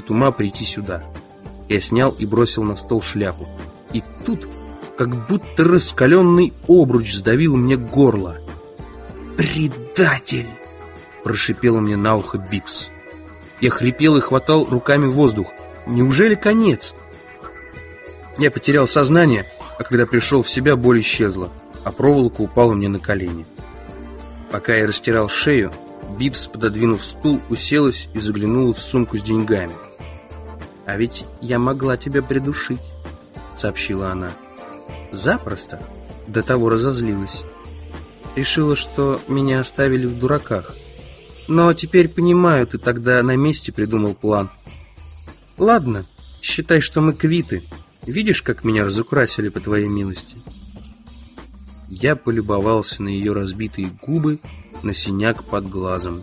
хватит ума прийти сюда. Я снял и бросил на стол шляпу. И тут, как будто раскаленный обруч сдавил мне горло. «Предатель!» — прошипела мне на ухо Бибс. Я хрипел и хватал руками воздух. Неужели конец? Я потерял сознание, а когда пришел в себя, боль исчезла, а проволока упала мне на колени. Пока я растирал шею, Бибс, пододвинув стул, уселась и заглянула в сумку с деньгами. «А ведь я могла тебя придушить», — сообщила она. «Запросто». До того разозлилась. Решила, что меня оставили в дураках. Но теперь понимаю, ты тогда на месте придумал план. Ладно, считай, что мы квиты. Видишь, как меня разукрасили по твоей милости?» Я полюбовался на ее разбитые губы, на синяк под глазом.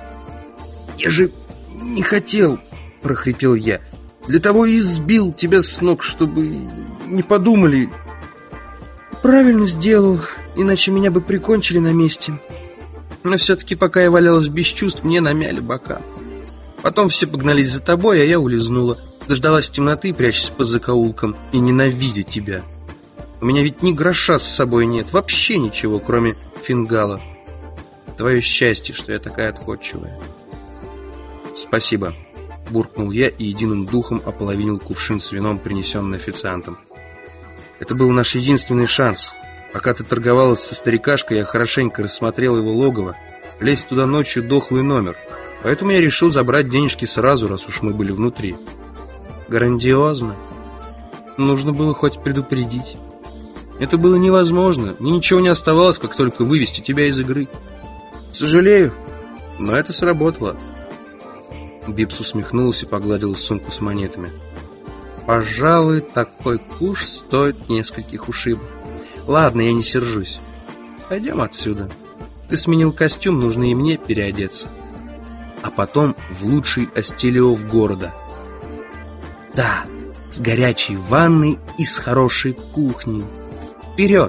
«Я же не хотел», — прохрипел я. «Для того и сбил тебя с ног, чтобы не подумали». «Правильно сделал, иначе меня бы прикончили на месте. Но все-таки, пока я валялась без чувств, мне намяли бока. Потом все погнались за тобой, а я улизнула. Дождалась темноты, прячась по закоулкам, и ненавидя тебя. У меня ведь ни гроша с собой нет, вообще ничего, кроме фингала. Твое счастье, что я такая отходчивая». «Спасибо», — буркнул я и единым духом ополовинил кувшин с вином, принесенный официантом. «Это был наш единственный шанс. Пока ты торговалась со старикашкой, я хорошенько рассмотрел его логово. Лезть туда ночью — дохлый номер. Поэтому я решил забрать денежки сразу, раз уж мы были внутри». «Грандиозно. Нужно было хоть предупредить». «Это было невозможно. Мне ничего не оставалось, как только вывести тебя из игры. Сожалею, но это сработало». Бибс усмехнулась и погладила сумку с монетами. «Пожалуй, такой куш стоит нескольких ушибов. Ладно, я не сержусь. Пойдем отсюда. Ты сменил костюм, нужно и мне переодеться. А потом в лучший Астелиоф города. Да, с горячей ванной и с хорошей кухней. Вперед!»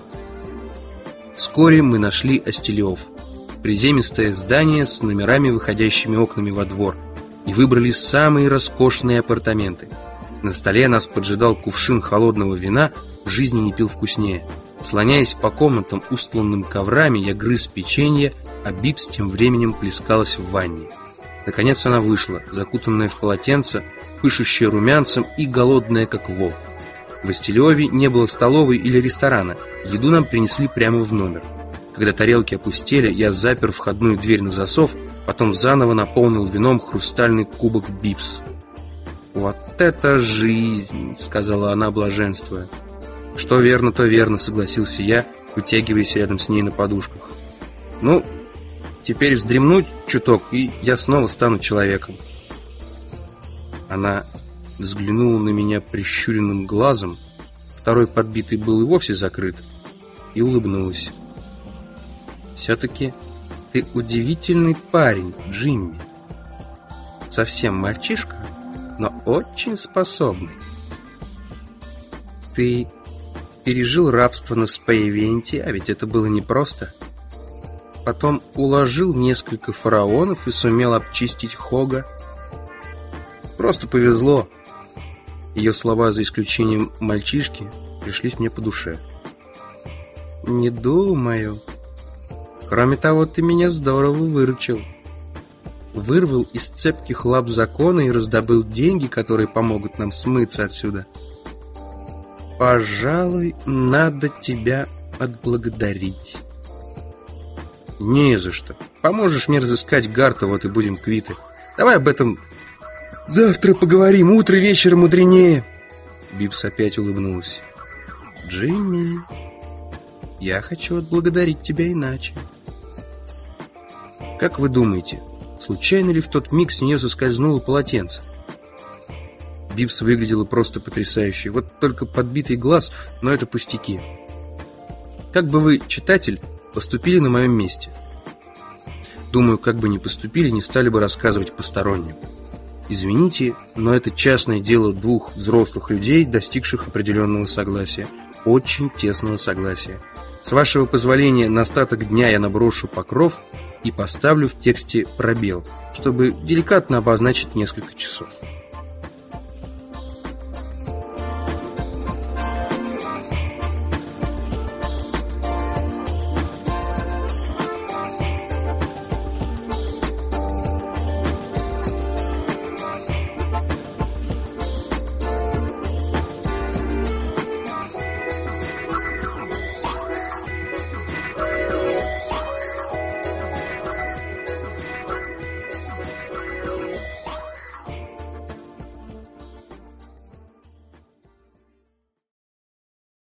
Вскоре мы нашли Астелиоф. Приземистое здание с номерами, выходящими окнами во двор, и выбрали самые роскошные апартаменты. На столе нас поджидал кувшин холодного вина, в жизни не пил вкуснее. Слоняясь по комнатам, устланным коврами, я грыз печенье, а Бибс тем временем плескалась в ванне. Наконец она вышла, закутанная в полотенце, пышущая румянцем и голодная, как волк. В Астелиове не было столовой или ресторана, еду нам принесли прямо в номер. Когда тарелки опустели, я запер входную дверь на засов, потом заново наполнил вином хрустальный кубок Бибс. «Вот это жизнь!» — сказала она, блаженствуя. «Что верно, то верно», — согласился я, утягиваясь рядом с ней на подушках. «Ну, теперь вздремнуть чуток, и я снова стану человеком». Она взглянула на меня прищуренным глазом, второй подбитый был и вовсе закрыт, и улыбнулась. «Все-таки ты удивительный парень, Джимми. Совсем мальчишка, но очень способный. Ты пережил рабство на Спаевенте, а ведь это было непросто. Потом уложил несколько фараонов и сумел обчистить Хога. Просто повезло». Ее слова, за исключением мальчишки, пришлись мне по душе. «Не думаю. Кроме того, ты меня здорово выручил. Вырвал из цепких лап закона и раздобыл деньги, которые помогут нам смыться отсюда. Пожалуй, надо тебя отблагодарить». «Не за что. Поможешь мне разыскать Гарта, вот и будем квиты. Давай об этом завтра поговорим, утро вечера мудренее». Бибс опять улыбнулась. «Джимми, я хочу отблагодарить тебя иначе. Как вы думаете, случайно ли в тот миг с нее соскользнуло полотенце?» Бибс выглядела просто потрясающе. Вот только подбитый глаз, но это пустяки. Как бы вы, читатель, поступили на моем месте? Думаю, как бы ни поступили, не стали бы рассказывать посторонним. Извините, но это частное дело двух взрослых людей, достигших определенного согласия. Очень тесного согласия. С вашего позволения, на остаток дня я наброшу покров и поставлю в тексте пробел, чтобы деликатно обозначить несколько часов.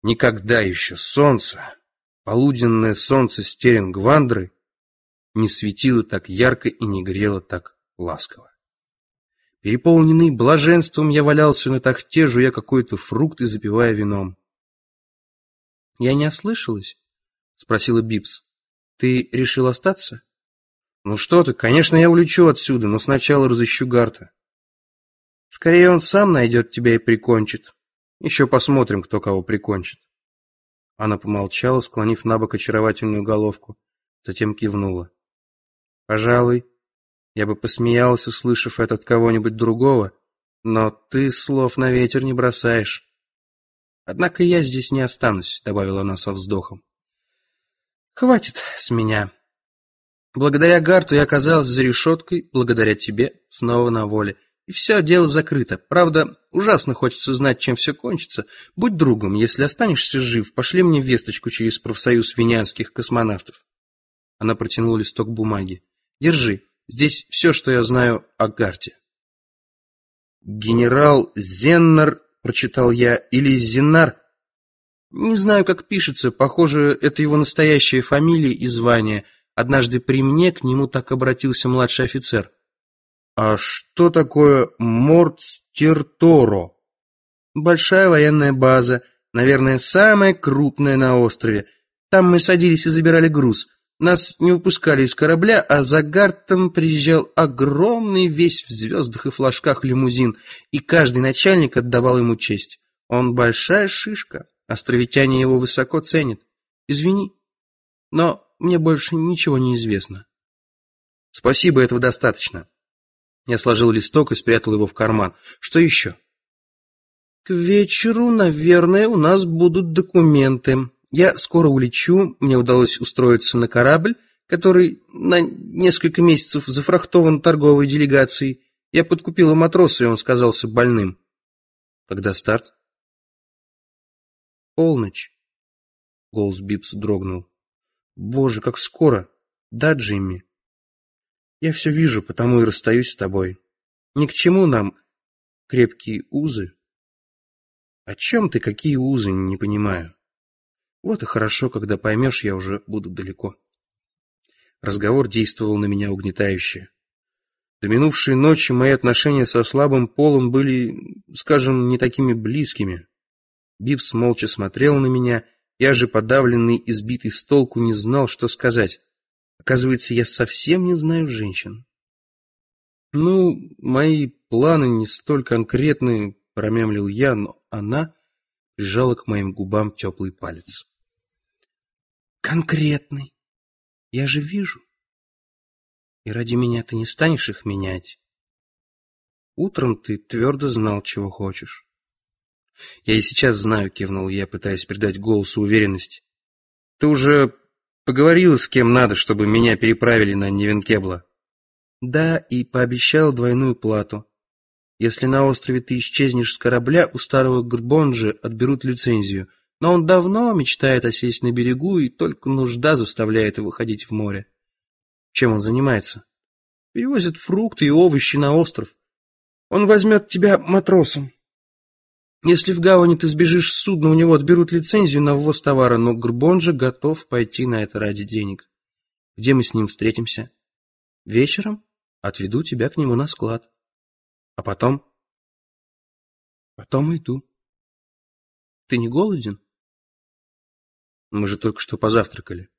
Никогда еще солнце, полуденное солнце Стерингвандры, не светило так ярко и не грело так ласково. Переполненный блаженством, я валялся на тахте, жуя какой-то фрукт и запивая вином. — Я не ослышалась? — спросила Бибс. — Ты решил остаться? — Ну что ты, конечно, я улечу отсюда, но сначала разыщу Гарта. — Скорее он сам найдет тебя и прикончит. Еще посмотрим, кто кого прикончит. Она помолчала, склонив набок очаровательную головку, затем кивнула. — Пожалуй, я бы посмеялась, услышав это от кого-нибудь другого, но ты слов на ветер не бросаешь. Однако я здесь не останусь, — добавила она со вздохом. Хватит с меня. Благодаря Гарту я оказалась за решеткой, благодаря тебе снова на воле. И все, дело закрыто. Правда, ужасно хочется знать, чем все кончится. Будь другом, если останешься жив, пошли мне весточку через профсоюз венянских космонавтов. Она протянула листок бумаги. Держи, здесь все, что я знаю о Гарте. Генерал Зеннер, прочитал я, или Зеннар. Не знаю, как пишется, похоже, это его настоящая фамилия и звание. Однажды при мне к нему так обратился младший офицер. А что такое Мортстерторо? Большая военная база, наверное, самая крупная на острове. Там мы садились и забирали груз. Нас не выпускали из корабля, а за Гартом приезжал огромный весь в звездах и флажках лимузин, и каждый начальник отдавал ему честь. Он большая шишка, островитяне его высоко ценят. Извини, но мне больше ничего не известно. Спасибо, этого достаточно. Я сложил листок и спрятал его в карман. Что еще? К вечеру, наверное, у нас будут документы. Я скоро улечу, мне удалось устроиться на корабль, который на несколько месяцев зафрахтован торговой делегацией. Я подкупила матроса, и он сказался больным. Когда старт? Полночь. Голос Бибса дрогнул. Боже, как скоро. Да, Джимми? Я все вижу, потому и расстаюсь с тобой. Ни к чему нам крепкие узы. О чем ты, какие узы, не понимаю. Вот и хорошо, когда поймешь, я уже буду далеко. Разговор действовал на меня угнетающе. До минувшей ночи мои отношения со слабым полом были, скажем, не такими близкими. Бибс молча смотрел на меня, я же, подавленный и сбитый с толку, не знал, что сказать. Оказывается, я совсем не знаю женщин. Ну, мои планы не столь конкретны, промямлил я, но она прижала к моим губам теплый палец. Конкретный? Я же вижу. И ради меня ты не станешь их менять. Утром ты твердо знал, чего хочешь. Я и сейчас знаю, кивнул я, пытаясь придать голосу уверенность. Ты уже поговорила с кем надо, чтобы меня переправили на Невенкебла? Да, и пообещал двойную плату. Если на острове ты исчезнешь с корабля, у старого Грбонджи отберут лицензию, но он давно мечтает осесть на берегу, и только нужда заставляет его ходить в море. Чем он занимается? Перевозит фрукты и овощи на остров. Он возьмет тебя матросом. Если в гавани ты сбежишь с судна, у него отберут лицензию на ввоз товара, но Грбонджи готов пойти на это ради денег. Где мы с ним встретимся? Вечером отведу тебя к нему на склад. А потом? Потом иду. Ты не голоден? Мы же только что позавтракали.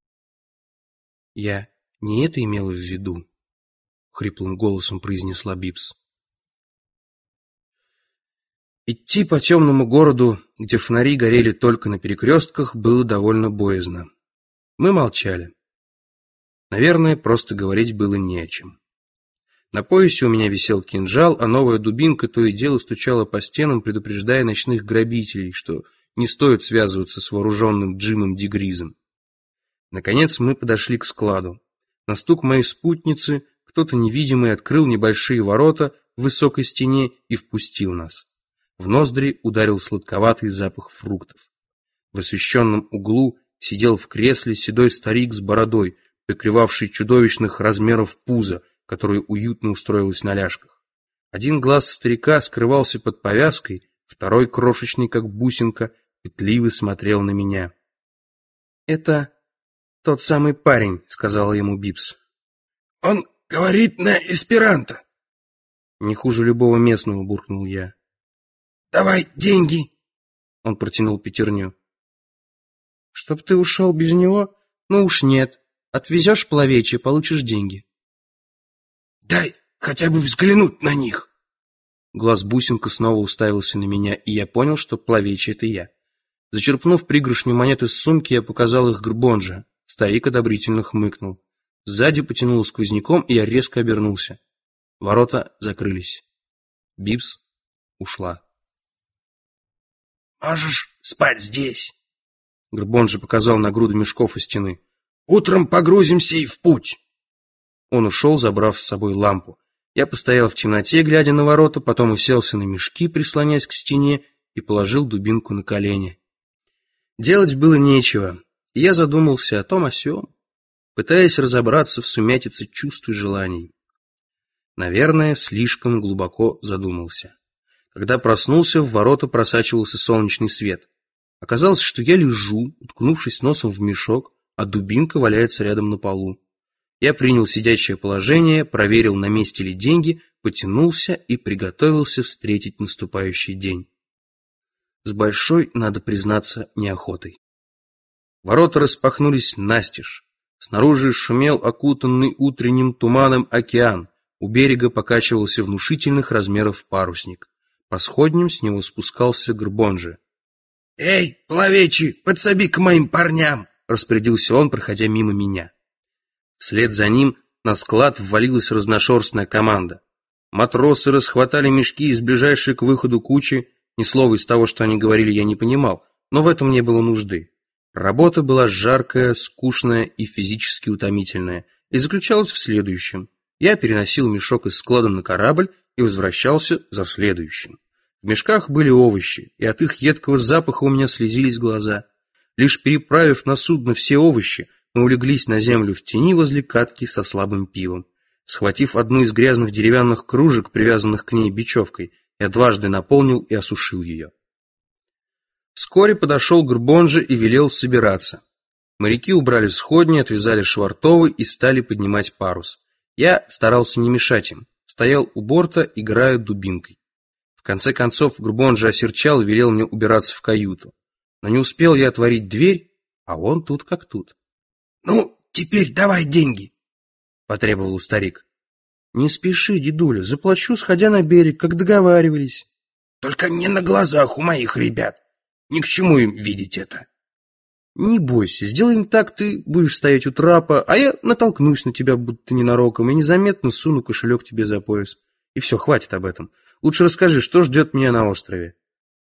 Я не это имела в виду, хриплым голосом произнесла Бибс. Идти по темному городу, где фонари горели только на перекрестках, было довольно боязно. Мы молчали. Наверное, просто говорить было не о чем. На поясе у меня висел кинжал, а новая дубинка то и дело стучала по стенам, предупреждая ночных грабителей, что не стоит связываться с вооруженным Джимом Дегризом. Наконец мы подошли к складу. На стук моей спутницы кто-то невидимый открыл небольшие ворота в высокой стене и впустил нас. В ноздри ударил сладковатый запах фруктов. В освещенном углу сидел в кресле седой старик с бородой, прикрывавший чудовищных размеров пузо, которое уютно устроилось на ляжках. Один глаз старика скрывался под повязкой, второй, крошечный как бусинка, пытливо смотрел на меня. «Это тот самый парень», — сказала ему Бибс. «Он говорит на эсперанто». «Не хуже любого местного», — буркнул я. «Давай деньги». Он протянул пятерню. «Чтоб ты ушел без него? Ну уж нет. Отвезешь Плавечье, получишь деньги». «Дай хотя бы взглянуть на них». Глаз бусинка снова уставился на меня, и я понял, что Плавечье — это я. Зачерпнув пригоршню монет из сумки, я показал их Горбонже. Старик одобрительно хмыкнул. Сзади потянуло сквозняком, и я резко обернулся. Ворота закрылись. Бибс ушла. «Можешь спать здесь». Горбонже показал на груду мешков у стены. «Утром погрузимся и в путь». Он ушел, забрав с собой лампу. Я постоял в темноте, глядя на ворота, потом уселся на мешки, прислонясь к стене, и положил дубинку на колени. Делать было нечего, и я задумался о том о сём, пытаясь разобраться в сумятице чувств и желаний. Наверное, слишком глубоко задумался. Когда проснулся, в ворота просачивался солнечный свет. Оказалось, что я лежу, уткнувшись носом в мешок, а дубинка валяется рядом на полу. Я принял сидячее положение, проверил, на месте ли деньги, потянулся и приготовился встретить наступающий день. С большой, надо признаться, неохотой. Ворота распахнулись настежь. Снаружи шумел окутанный утренним туманом океан. У берега покачивался внушительных размеров парусник. По сходням с него спускался Горбонже. «Эй, Плавечий, подсоби к моим парням!» — распорядился он, проходя мимо меня. Вслед за ним на склад ввалилась разношерстная команда. Матросы расхватали мешки из ближайшей к выходу кучи. Ни слова из того, что они говорили, я не понимал, но в этом не было нужды. Работа была жаркая, скучная и физически утомительная, и заключалась в следующем. Я переносил мешок из склада на корабль и возвращался за следующим. В мешках были овощи, и от их едкого запаха у меня слезились глаза. Лишь переправив на судно все овощи, мы улеглись на землю в тени возле катки со слабым пивом. Схватив одну из грязных деревянных кружек, привязанных к ней бечевкой, я дважды наполнил и осушил ее. Вскоре подошел Горбонже и велел собираться. Моряки убрали сходни, отвязали швартовы и стали поднимать парус. Я старался не мешать им, стоял у борта, играя дубинкой. В конце концов Горбонже осерчал и велел мне убираться в каюту. Но не успел я отворить дверь, а он тут как тут. «Ну, теперь давай деньги», — потребовал старик. «Не спеши, дедуля, заплачу, сходя на берег, как договаривались». «Только не на глазах у моих ребят. Ни к чему им видеть это». «Не бойся, сделаем так, ты будешь стоять у трапа, а я натолкнусь на тебя, будто ненароком, и незаметно суну кошелек тебе за пояс. И все, хватит об этом. Лучше расскажи, что ждет меня на острове».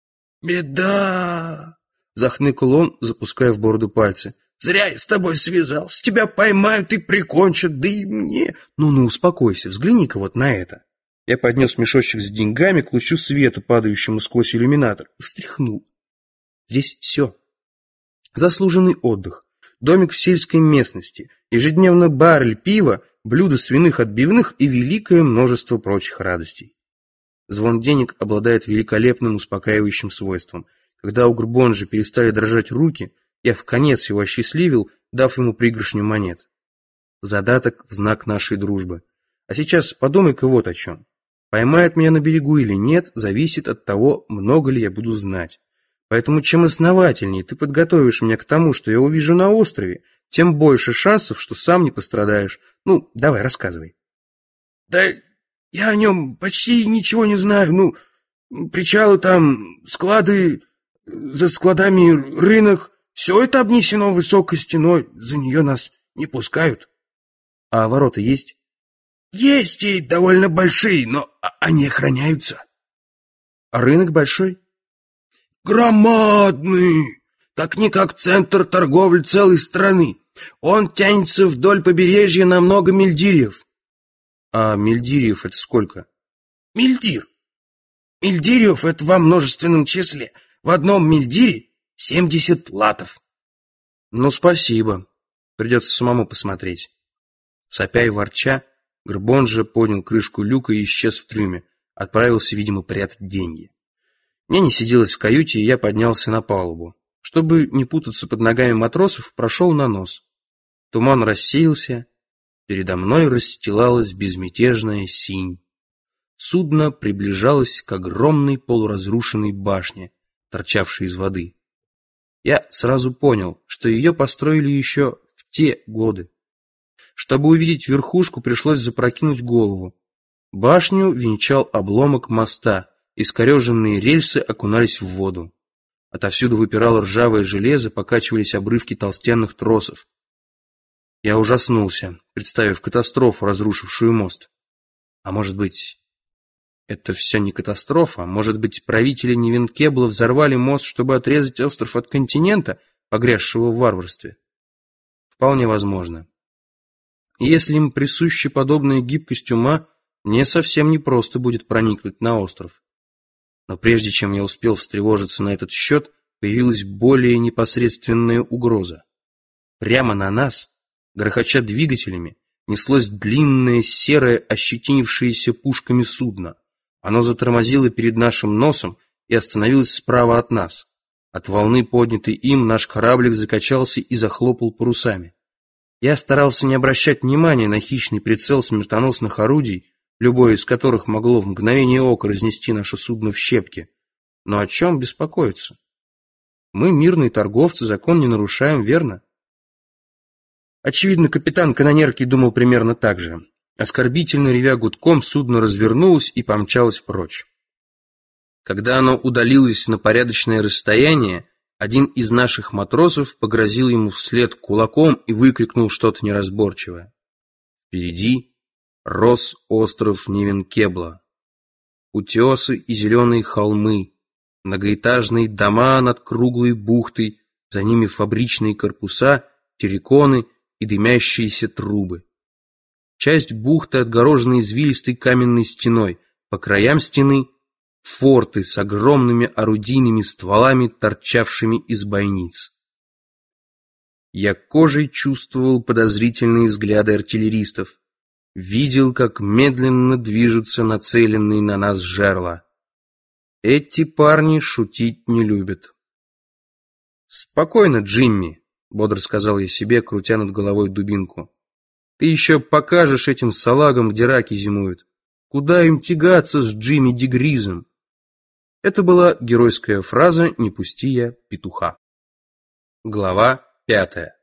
«Беда!» — захныкал он, запуская в бороду пальцы. «Зря я с тобой связался. Тебя поймают и прикончат, да и мне». Ну, успокойся, взгляни-ка вот на это». Я поднес мешочек с деньгами к лучу света, падающему сквозь иллюминатор, и встряхнул. Здесь все. Заслуженный отдых, домик в сельской местности, ежедневно баррель пива, блюдо свиных отбивных и великое множество прочих радостей. Звон денег обладает великолепным успокаивающим свойством. Когда у Горбонже перестали дрожать руки, я вконец его осчастливил, дав ему пригоршню монет. Задаток в знак нашей дружбы. А сейчас подумай-ка вот о чем. Поймает меня на берегу или нет, зависит от того, много ли я буду знать. Поэтому чем основательнее ты подготовишь меня к тому, что я увижу на острове, тем больше шансов, что сам не пострадаешь. Ну, давай, рассказывай. Да я о нем почти ничего не знаю. Ну, причалы там, склады, за складами рынок. Все это обнесено высокой стеной, за нее нас не пускают. А ворота есть? Есть и довольно большие, но они охраняются. А рынок большой? Громадный, как-никак центр торговли целой страны. Он тянется вдоль побережья на много мильдирьев. А мильдирьев это сколько? Мильдир. Мильдирьев это во множественном числе. В одном мильдире 70 латов. Ну, спасибо. Придется самому посмотреть. Сопя и ворча, Горбонже поднял крышку люка и исчез в трюме. Отправился, видимо, прятать деньги. Мне не сиделось в каюте, и я поднялся на палубу. Чтобы не путаться под ногами матросов, прошел на нос. Туман рассеялся, передо мной расстилалась безмятежная синь. Судно приближалось к огромной полуразрушенной башне, торчавшей из воды. Я сразу понял, что ее построили еще в те годы. Чтобы увидеть верхушку, пришлось запрокинуть голову. Башню венчал обломок моста, искореженные рельсы окунались в воду. Отовсюду выпирало ржавое железо, покачивались обрывки толстенных тросов. Я ужаснулся, представив катастрофу, разрушившую мост. А может быть, это все не катастрофа? Может быть, правители Нивенкебла взорвали мост, чтобы отрезать остров от континента, погрязшего в варварстве? Вполне возможно. И если им присуща подобная гибкость ума, мне совсем непросто будет проникнуть на остров. Но прежде чем я успел встревожиться на этот счет, появилась более непосредственная угроза. Прямо на нас, грохоча двигателями, неслось длинное серое, ощетинившееся пушками судно. Оно затормозило перед нашим носом и остановилось справа от нас. От волны, поднятой им, наш кораблик закачался и захлопал парусами. Я старался не обращать внимания на хищный прицел смертоносных орудий, любое из которых могло в мгновение ока разнести наше судно в щепки. Но о чем беспокоиться? Мы мирные торговцы, закон не нарушаем, верно? Очевидно, капитан канонерки думал примерно так же. Оскорбительно ревя гудком, судно развернулось и помчалось прочь. Когда оно удалилось на порядочное расстояние, один из наших матросов погрозил ему вслед кулаком и выкрикнул что-то неразборчивое. Впереди рос остров Нивенкебла. Утесы и зеленые холмы, многоэтажные дома над круглой бухтой, за ними фабричные корпуса, терриконы и дымящиеся трубы. Часть бухты отгорожена извилистой каменной стеной, по краям стены форты с огромными орудийными стволами, торчавшими из бойниц. Я кожей чувствовал подозрительные взгляды артиллеристов, видел, как медленно движутся нацеленные на нас жерла. Эти парни шутить не любят. «Спокойно, Джимми», — бодро сказал я себе, крутя над головой дубинку. «Ты еще покажешь этим салагам, где раки зимуют. Куда им тягаться с Джимми Дегризом?» Это была геройская фраза «Не пусти я петуха». Глава 5.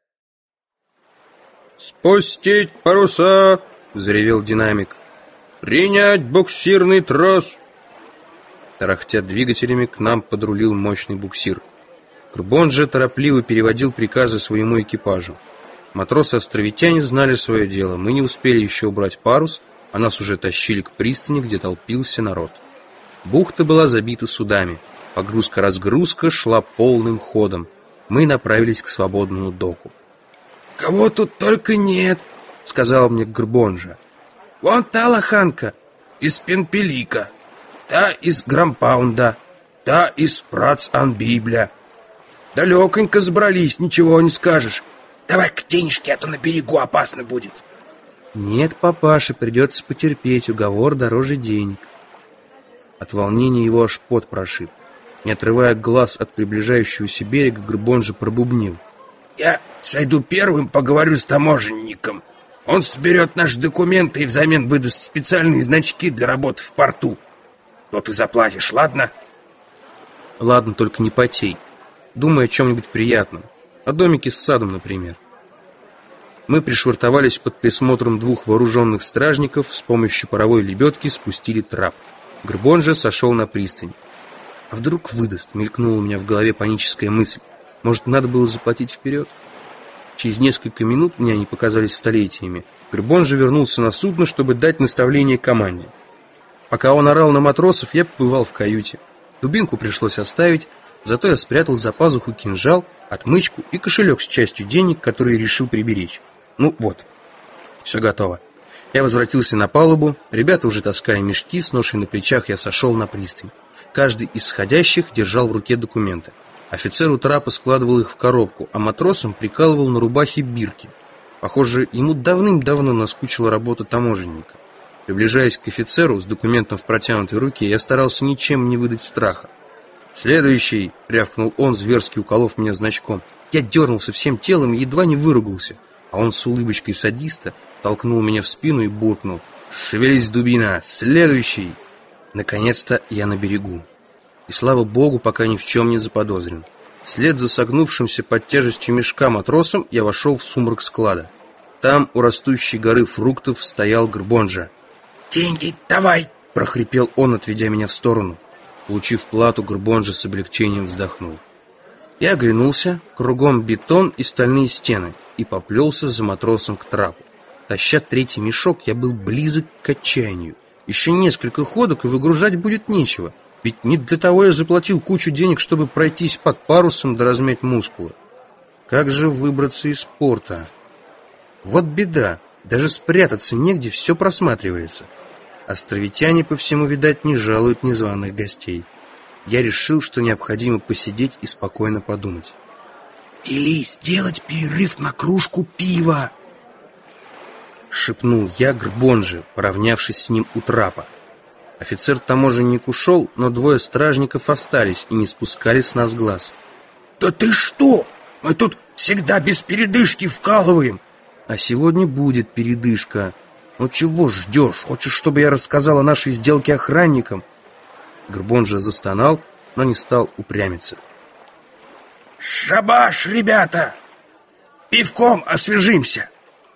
«Спустить паруса!» — заревел динамик. «Принять буксирный трос!» Тарахтя двигателями, к нам подрулил мощный буксир. Горбон же торопливо переводил приказы своему экипажу. Матросы-островитяне знали свое дело. Мы не успели еще убрать парус, а нас уже тащили к пристани, где толпился народ. Бухта была забита судами. Погрузка-разгрузка шла полным ходом. Мы направились к свободному доку. «Кого тут только нет!» — сказал мне Горбонжа. «Вон та лоханка из Пенпелика, та из Грампаунда, та из Прац-ан-Библя. Далеконько забрались, ничего не скажешь. Давай-ка денежки, а то на берегу опасно будет». «Нет, папаша, придется потерпеть, уговор дороже денег». От волнения его аж пот прошиб. Не отрывая глаз от приближающегося берега, Горбонжа пробубнил. «Я сойду первым, поговорю с таможенником. Он соберет наши документы и взамен выдаст специальные значки для работы в порту. То ты заплатишь, ладно?» «Ладно, только не потей. Думай о чем-нибудь приятном. О домике с садом, например». Мы пришвартовались под присмотром двух вооруженных стражников, с помощью паровой лебедки спустили трап. Горбонжа сошел на пристань. «А вдруг выдаст?» — мелькнула у меня в голове паническая мысль. «Может, надо было заплатить вперед?» Через несколько минут, мне они показались столетиями, Горбонжа вернулся на судно, чтобы дать наставление команде. Пока он орал на матросов, я побывал в каюте. Дубинку пришлось оставить, зато я спрятал за пазуху кинжал, отмычку и кошелек с частью денег, которые решил приберечь. Ну вот, все готово. Я возвратился на палубу, ребята уже таскали мешки, с ношей на плечах я сошел на пристань. Каждый из сходящих держал в руке документы. Офицер у трапа складывал их в коробку, а матросам прикалывал на рубахе бирки. Похоже, ему давным-давно наскучила работа таможенника. Приближаясь к офицеру с документом в протянутой руке, я старался ничем не выдать страха. «Следующий!» — рявкнул он, зверски уколов меня значком. Я дернулся всем телом и едва не выругался, а он с улыбочкой садиста толкнул меня в спину и буркнул: «Шевелись, дубина! Следующий!» Наконец-то я на берегу. И слава богу, пока ни в чем не заподозрен. Вслед за согнувшимся под тяжестью мешка матросом я вошел в сумрак склада. Там у растущей горы фруктов стоял Горбонжа. «Деньги давай!» — прохрипел он, отведя меня в сторону. Получив плату, Горбонжа с облегчением вздохнул. Я оглянулся, кругом бетон и стальные стены, и поплелся за матросом к трапу. Таща третий мешок, я был близок к отчаянию. Еще несколько ходок, и выгружать будет нечего. Ведь не для того я заплатил кучу денег, чтобы пройтись под парусом да размять мускулы. Как же выбраться из порта? Вот беда, даже спрятаться негде, все просматривается. Островитяне, по всему, видать, не жалуют незваных гостей. Я решил, что необходимо посидеть и спокойно подумать. «Вели сделать перерыв на кружку пива!» — шепнул я Горбонже, поравнявшись с ним у трапа. Офицер-таможенник ушел, но двое стражников остались и не спускали с нас глаз. «Да ты что? Мы тут всегда без передышки вкалываем!» «А сегодня будет передышка. Ну чего ждешь? Хочешь, чтобы я рассказал о нашей сделке охранникам?» Горбонже застонал, но не стал упрямиться. «Шабаш, ребята! Пивком освежимся!»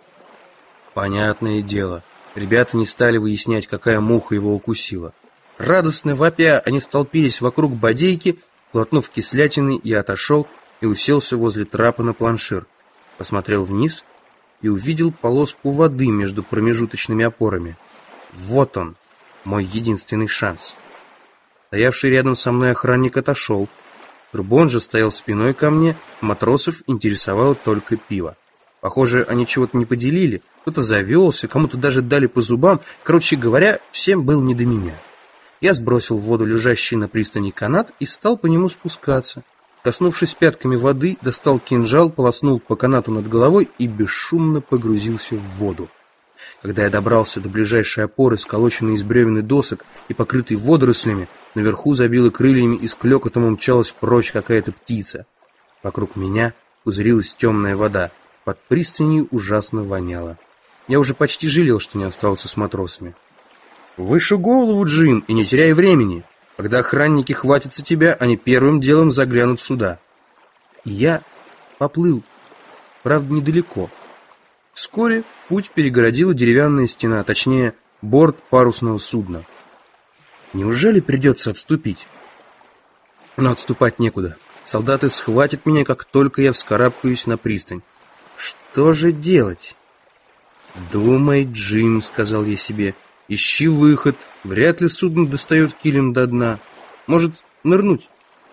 Понятное дело. Ребята не стали выяснять, какая муха его укусила. Радостно вопя, они столпились вокруг бодейки. Глотнув кислятины, я отошел и уселся возле трапа на планшир. Посмотрел вниз и увидел полоску воды между промежуточными опорами. Вот он, мой единственный шанс. Стоявший рядом со мной охранник отошел. Горбонжа стоял спиной ко мне, матросов интересовало только пиво. Похоже, они чего-то не поделили, кто-то завелся, кому-то даже дали по зубам. Короче говоря, всем был не до меня. Я сбросил в воду лежащий на пристани канат и стал по нему спускаться. Коснувшись пятками воды, достал кинжал, полоснул по канату над головой и бесшумно погрузился в воду. Когда я добрался до ближайшей опоры, сколоченной из бревен и досок и покрытой водорослями, наверху забило крыльями и с клёкотом умчалась прочь какая-то птица. Вокруг меня пузырилась темная вода, под пристанью ужасно воняло. Я уже почти жалел, что не остался с матросами. «Выше голову, Джим, и не теряй времени. Когда охранники хватятся тебя, они первым делом заглянут сюда». И я поплыл, правда, недалеко. Вскоре путь перегородила деревянная стена, точнее, борт парусного судна. Неужели придется отступить? Но отступать некуда. Солдаты схватят меня, как только я вскарабкаюсь на пристань. Что же делать? «Думай, Джим», — сказал я себе, — «ищи выход. Вряд ли судно достает килем до дна. Может, нырнуть?»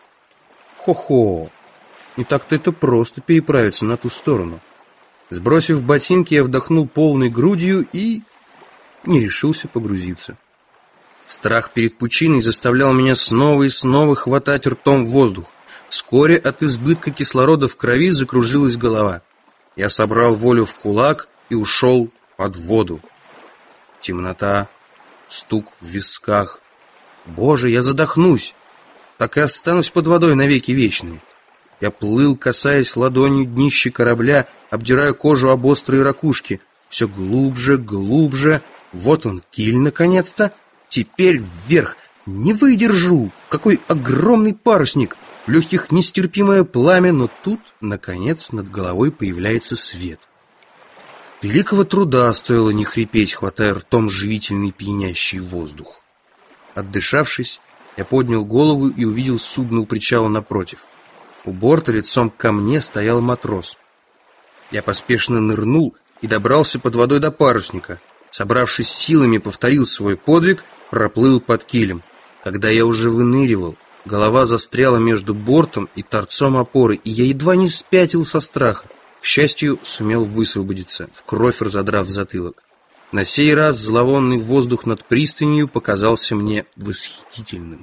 Хо-хо! Не так-то это просто переправиться на ту сторону. Сбросив ботинки, я вдохнул полной грудью и не решился погрузиться. Страх перед пучиной заставлял меня снова и снова хватать ртом в воздух. Вскоре от избытка кислорода в крови закружилась голова. Я собрал волю в кулак и ушел под воду. Темнота, стук в висках. Боже, я задохнусь. Так и останусь под водой навеки вечные. Я плыл, касаясь ладонью днища корабля, обдирая кожу об острые ракушки. Все глубже, глубже. Вот он, киль, наконец-то. Теперь вверх. Не выдержу. Какой огромный парусник. В легких нестерпимое пламя, но тут, наконец, над головой появляется свет. Великого труда стоило не хрипеть, хватая ртом живительный пьянящий воздух. Отдышавшись, я поднял голову и увидел судно у причала напротив. У борта лицом ко мне стоял матрос. Я поспешно нырнул и добрался под водой до парусника. Собравшись силами, повторил свой подвиг, проплыл под килем. Когда я уже выныривал, голова застряла между бортом и торцом опоры, и я едва не спятил со страха. К счастью, сумел высвободиться, в кровь разодрав затылок. На сей раз зловонный воздух над пристанью показался мне восхитительным.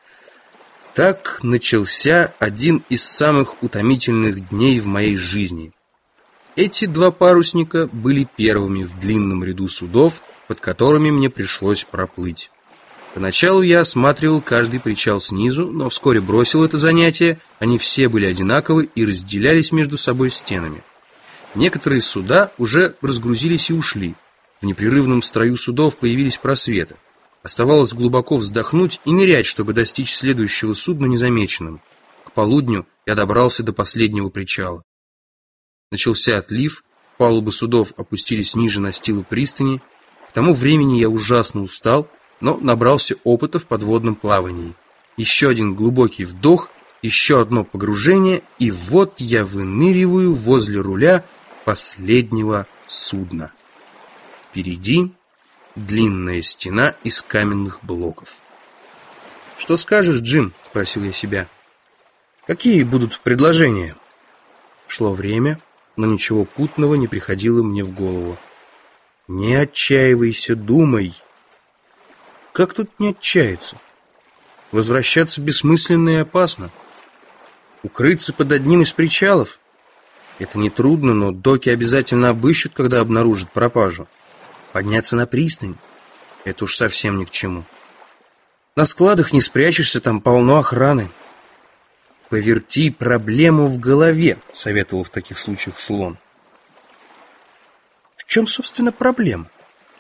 Так начался один из самых утомительных дней в моей жизни. Эти два парусника были первыми в длинном ряду судов, под которыми мне пришлось проплыть. Поначалу я осматривал каждый причал снизу, но вскоре бросил это занятие. Они все были одинаковы и разделялись между собой стенами. Некоторые суда уже разгрузились и ушли. В непрерывном строю судов появились просветы. Оставалось глубоко вздохнуть и нырять, чтобы достичь следующего судна незамеченным. К полудню я добрался до последнего причала. Начался отлив, палубы судов опустились ниже настила пристани. К тому времени я ужасно устал, но набрался опыта в подводном плавании. Еще один глубокий вдох, еще одно погружение, и вот я выныриваю возле руля последнего судна. Впереди длинная стена из каменных блоков. «Что скажешь, Джим?» — спросил я себя. «Какие будут предложения?» Шло время, но ничего путного не приходило мне в голову. «Не отчаивайся, думай». Как тут не отчаяться? Возвращаться бессмысленно и опасно. Укрыться под одним из причалов? Это нетрудно, но доки обязательно обыщут, когда обнаружат пропажу. Подняться на пристань? Это уж совсем ни к чему. На складах не спрячешься, там полно охраны. «Поверти проблему в голове», — советовал в таких случаях слон. В чем, собственно, проблема?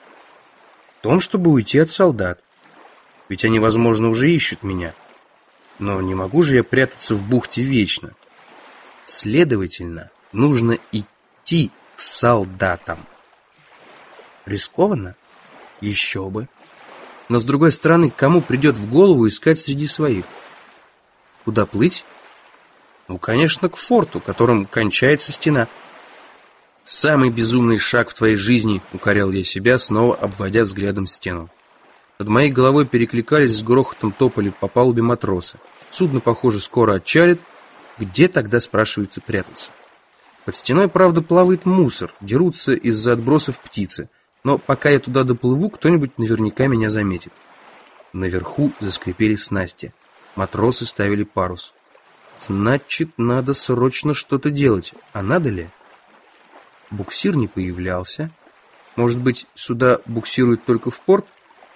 В том, чтобы уйти от солдат. Ведь они, возможно, уже ищут меня. Но не могу же я прятаться в бухте вечно. Следовательно, нужно идти к солдатам. Рискованно? Еще бы. Но, с другой стороны, кому придет в голову искать среди своих? Куда плыть? Ну, конечно, к форту, которым кончается стена. «Самый безумный шаг в твоей жизни», — укорял я себя, снова обводя взглядом стену. Над моей головой перекликались с грохотом топали по палубе матросы. Судно, похоже, скоро отчалит. Где тогда, спрашивается, прятаться? Под стеной, правда, плавает мусор, дерутся из-за отбросов птицы. Но пока я туда доплыву, кто-нибудь наверняка меня заметит. Наверху заскрипели снасти. Матросы ставили парус. Значит, надо срочно что-то делать. А надо ли? Буксир не появлялся. Может быть, суда буксируют только в порт?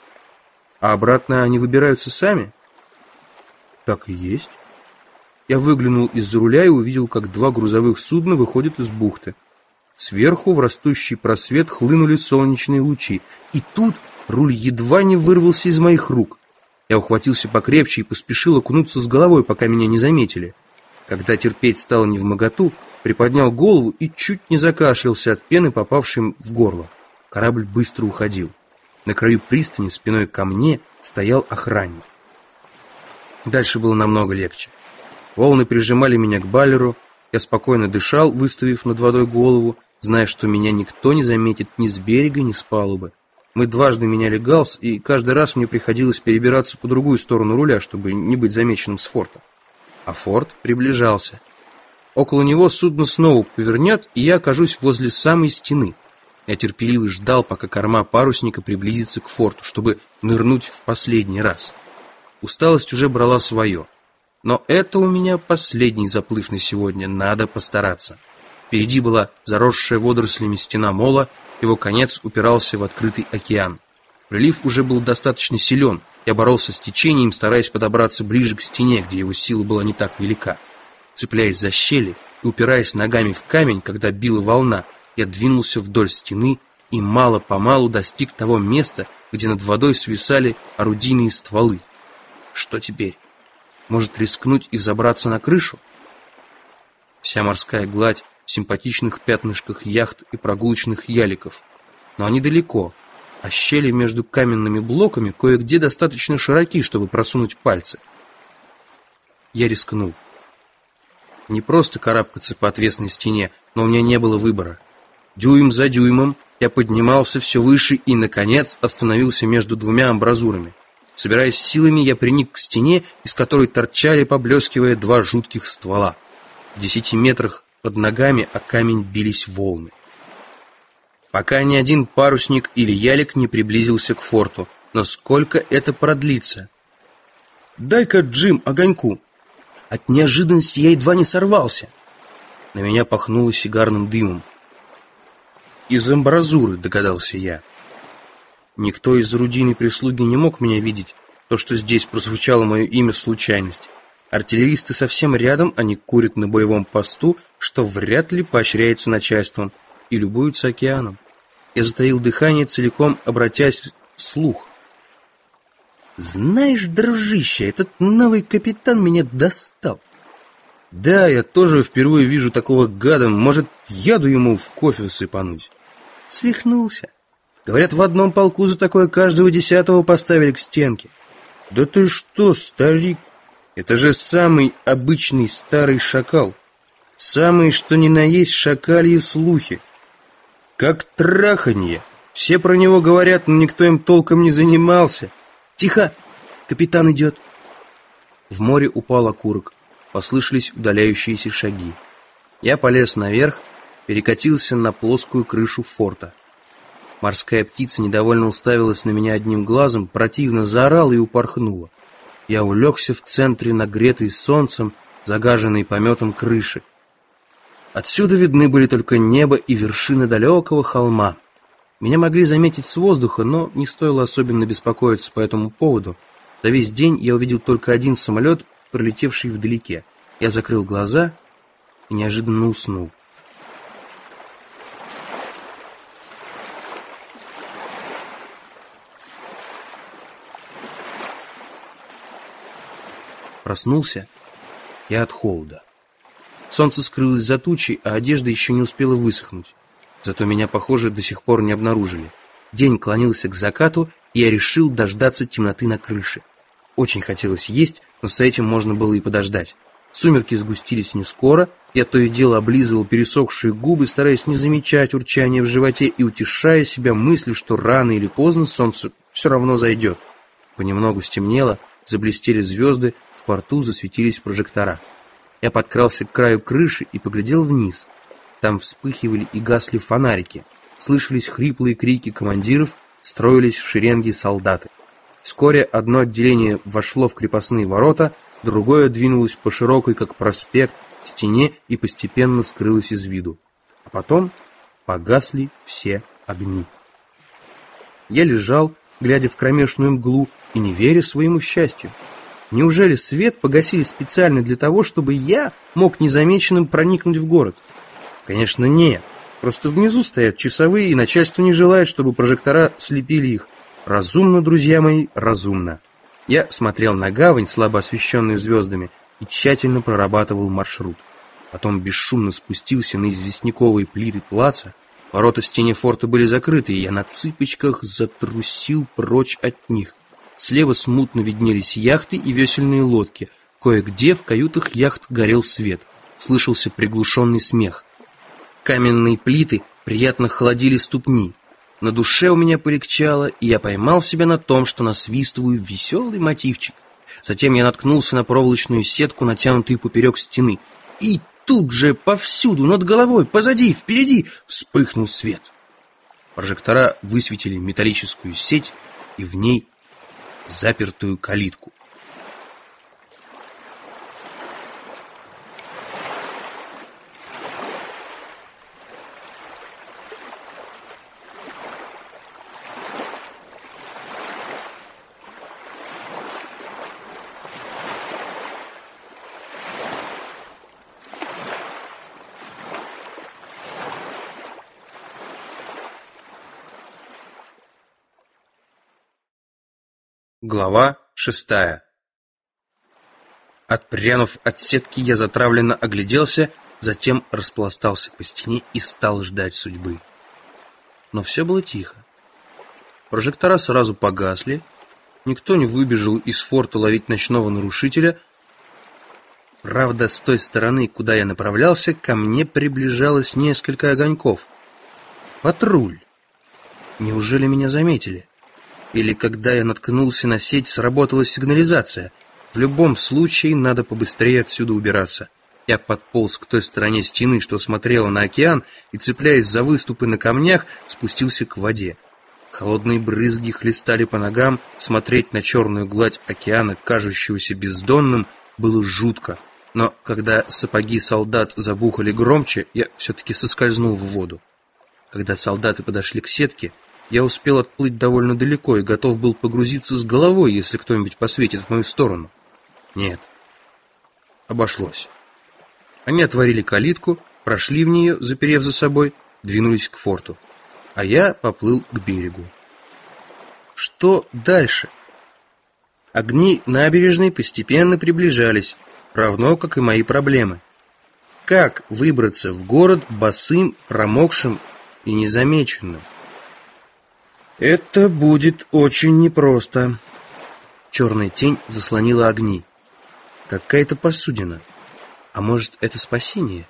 А обратно они выбираются сами? Так и есть. Я выглянул из-за руля и увидел, как два грузовых судна выходят из бухты. Сверху в растущий просвет хлынули солнечные лучи. И тут руль едва не вырвался из моих рук. Я ухватился покрепче и поспешил окунуться с головой, пока меня не заметили. Когда терпеть стало невмоготу, приподнял голову и чуть не закашлялся от пены, попавшей в горло. Корабль быстро уходил. На краю пристани спиной ко мне стоял охранник. Дальше было намного легче. Волны прижимали меня к баллеру. Я спокойно дышал, выставив над водой голову, зная, что меня никто не заметит ни с берега, ни с палубы. Мы дважды меняли галс, и каждый раз мне приходилось перебираться по другую сторону руля, чтобы не быть замеченным с форта. А форт приближался. Около него судно снова повернет, и я окажусь возле самой стены. Я терпеливо ждал, пока корма парусника приблизится к форту, чтобы нырнуть в последний раз. Усталость уже брала свое. Но это у меня последний заплыв на сегодня, надо постараться. Впереди была заросшая водорослями стена мола, его конец упирался в открытый океан. Прилив уже был достаточно силен, я боролся с течением, стараясь подобраться ближе к стене, где его сила была не так велика. Цепляясь за щели и упираясь ногами в камень, когда била волна, я двинулся вдоль стены и мало-помалу достиг того места, где над водой свисали орудийные стволы. Что теперь? Может, рискнуть и забраться на крышу? Вся морская гладь в симпатичных пятнышках яхт и прогулочных яликов. Но они далеко, а щели между каменными блоками кое-где достаточно широки, чтобы просунуть пальцы. Я рискнул. Не просто карабкаться по отвесной стене, но у меня не было выбора. Дюйм за дюймом я поднимался все выше и, наконец, остановился между двумя амбразурами. Собираясь силами, я приник к стене, из которой торчали, поблескивая, два жутких ствола. В 10 метрах под ногами о камень бились волны. Пока ни один парусник или ялик не приблизился к форту. Но сколько это продлится? «Дай-ка, Джим, огоньку!» От неожиданности я едва не сорвался. На меня пахнуло сигарным дымом. «Из амбразуры», — догадался я. Никто из орудийной прислуги не мог меня видеть, То, что здесь прозвучало мое имя, случайность. Артиллеристы совсем рядом, они курят на боевом посту, что вряд ли поощряется начальством, и любуются океаном. Я затаил дыхание, целиком обратясь вслух. «Знаешь, дружище, этот новый капитан меня достал. Да, я тоже впервые вижу такого гада, может, яду ему в кофе сыпануть». Свихнулся. Говорят, в одном полку за такое каждого 10-го поставили к стенке. Да ты что, старик? Это же самый обычный старый шакал. Самые, что ни на есть, шакальи слухи. Как траханье. Все про него говорят, но никто им толком не занимался. Тихо! Капитан идет. В море упал окурок. Послышались удаляющиеся шаги. Я полез наверх, перекатился на плоскую крышу форта. Морская птица недовольно уставилась на меня одним глазом, противно заорала и упорхнула. Я улегся в центре нагретой солнцем, загаженной пометом крыши. Отсюда видны были только небо и вершины далекого холма. Меня могли заметить с воздуха, но не стоило особенно беспокоиться по этому поводу. За весь день я увидел только один самолет, пролетевший вдалеке. Я закрыл глаза и неожиданно уснул. Проснулся я от холода. Солнце скрылось за тучей, а одежда еще не успела высохнуть. Зато меня, похоже, до сих пор не обнаружили. День клонился к закату, и я решил дождаться темноты на крыше. Очень хотелось есть, но с этим можно было и подождать. Сумерки сгустились не скоро, я то и дело облизывал пересохшие губы, стараясь не замечать урчания в животе и утешая себя мыслью, что рано или поздно солнце все равно зайдет. Понемногу стемнело, заблестели звезды, в порту засветились прожектора. Я подкрался к краю крыши и поглядел вниз. Там вспыхивали и гасли фонарики, слышались хриплые крики командиров, строились в шеренги солдаты. Вскоре одно отделение вошло в крепостные ворота, другое двинулось по широкой, как проспект, стене и постепенно скрылось из виду. А потом погасли все огни. Я лежал, глядя в кромешную мглу и не веря своему счастью. Неужели свет погасили специально для того, чтобы я мог незамеченным проникнуть в город? Конечно, нет. Просто внизу стоят часовые, и начальство не желает, чтобы прожектора слепили их. Разумно, друзья мои, разумно. Я смотрел на гавань, слабо освещенную звездами, и тщательно прорабатывал маршрут. Потом бесшумно спустился на известняковые плиты плаца. Ворота в стене форта были закрыты, и я на цыпочках затрусил прочь от них. Слева смутно виднелись яхты и весельные лодки. Кое-где в каютах яхт горел свет. Слышался приглушенный смех. Каменные плиты приятно холодили ступни. На душе у меня полегчало, и я поймал себя на том, что насвистываю веселый мотивчик. Затем я наткнулся на проволочную сетку, натянутую поперек стены. И тут же повсюду, над головой, позади, впереди вспыхнул свет. Прожектора высветили металлическую сеть, и в ней запертую калитку. Глава 6. Отпрянув от сетки, я затравленно огляделся, затем распластался по стене и стал ждать судьбы. Но все было тихо. Прожектора сразу погасли, никто не выбежал из форта ловить ночного нарушителя. Правда, с той стороны, куда я направлялся, ко мне приближалось несколько огоньков. Патруль. Неужели меня заметили? Или когда я наткнулся на сеть, сработала сигнализация? В любом случае, надо побыстрее отсюда убираться. Я подполз к той стороне стены, что смотрела на океан, и, цепляясь за выступы на камнях, спустился к воде. Холодные брызги хлестали по ногам, смотреть на черную гладь океана, кажущегося бездонным, было жутко. Но когда сапоги солдат забухали громче, я все-таки соскользнул в воду. Когда солдаты подошли к сетке, Я успел отплыть довольно далеко и готов был погрузиться с головой, если кто-нибудь посветит в мою сторону. Нет. Обошлось. Они отворили калитку, прошли в нее, заперев за собой, двинулись к форту. А я поплыл к берегу. Что дальше? Огни набережной постепенно приближались, равно как и мои проблемы. Как выбраться в город босым, промокшим и незамеченным? Это будет очень непросто. Черная тень заслонила огни. Какая-то посудина. А может, это спасение?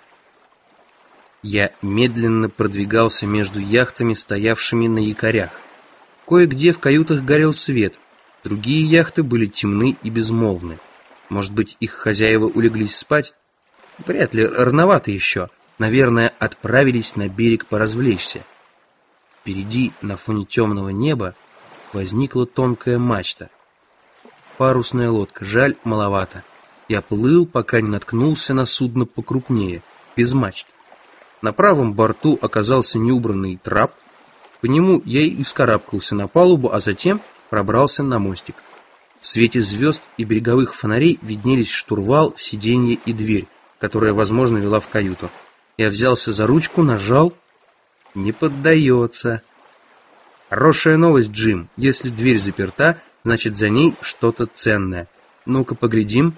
Я медленно продвигался между яхтами, стоявшими на якорях. Кое-где в каютах горел свет. Другие яхты были темны и безмолвны. Может быть, их хозяева улеглись спать? Вряд ли, рановато еще. Наверное, отправились на берег поразвлечься. Впереди, на фоне темного неба, возникла тонкая мачта. Парусная лодка, жаль, маловато. Я плыл, пока не наткнулся на судно покрупнее, без мачт. На правом борту оказался неубранный трап. По нему я и вскарабкался на палубу, а затем пробрался на мостик. В свете звезд и береговых фонарей виднелись штурвал, сиденье и дверь, которая, возможно, вела в каюту. Я взялся за ручку, нажал. Не поддается. Хорошая новость, Джим. Если дверь заперта, значит, за ней что-то ценное. Ну-ка, поглядим.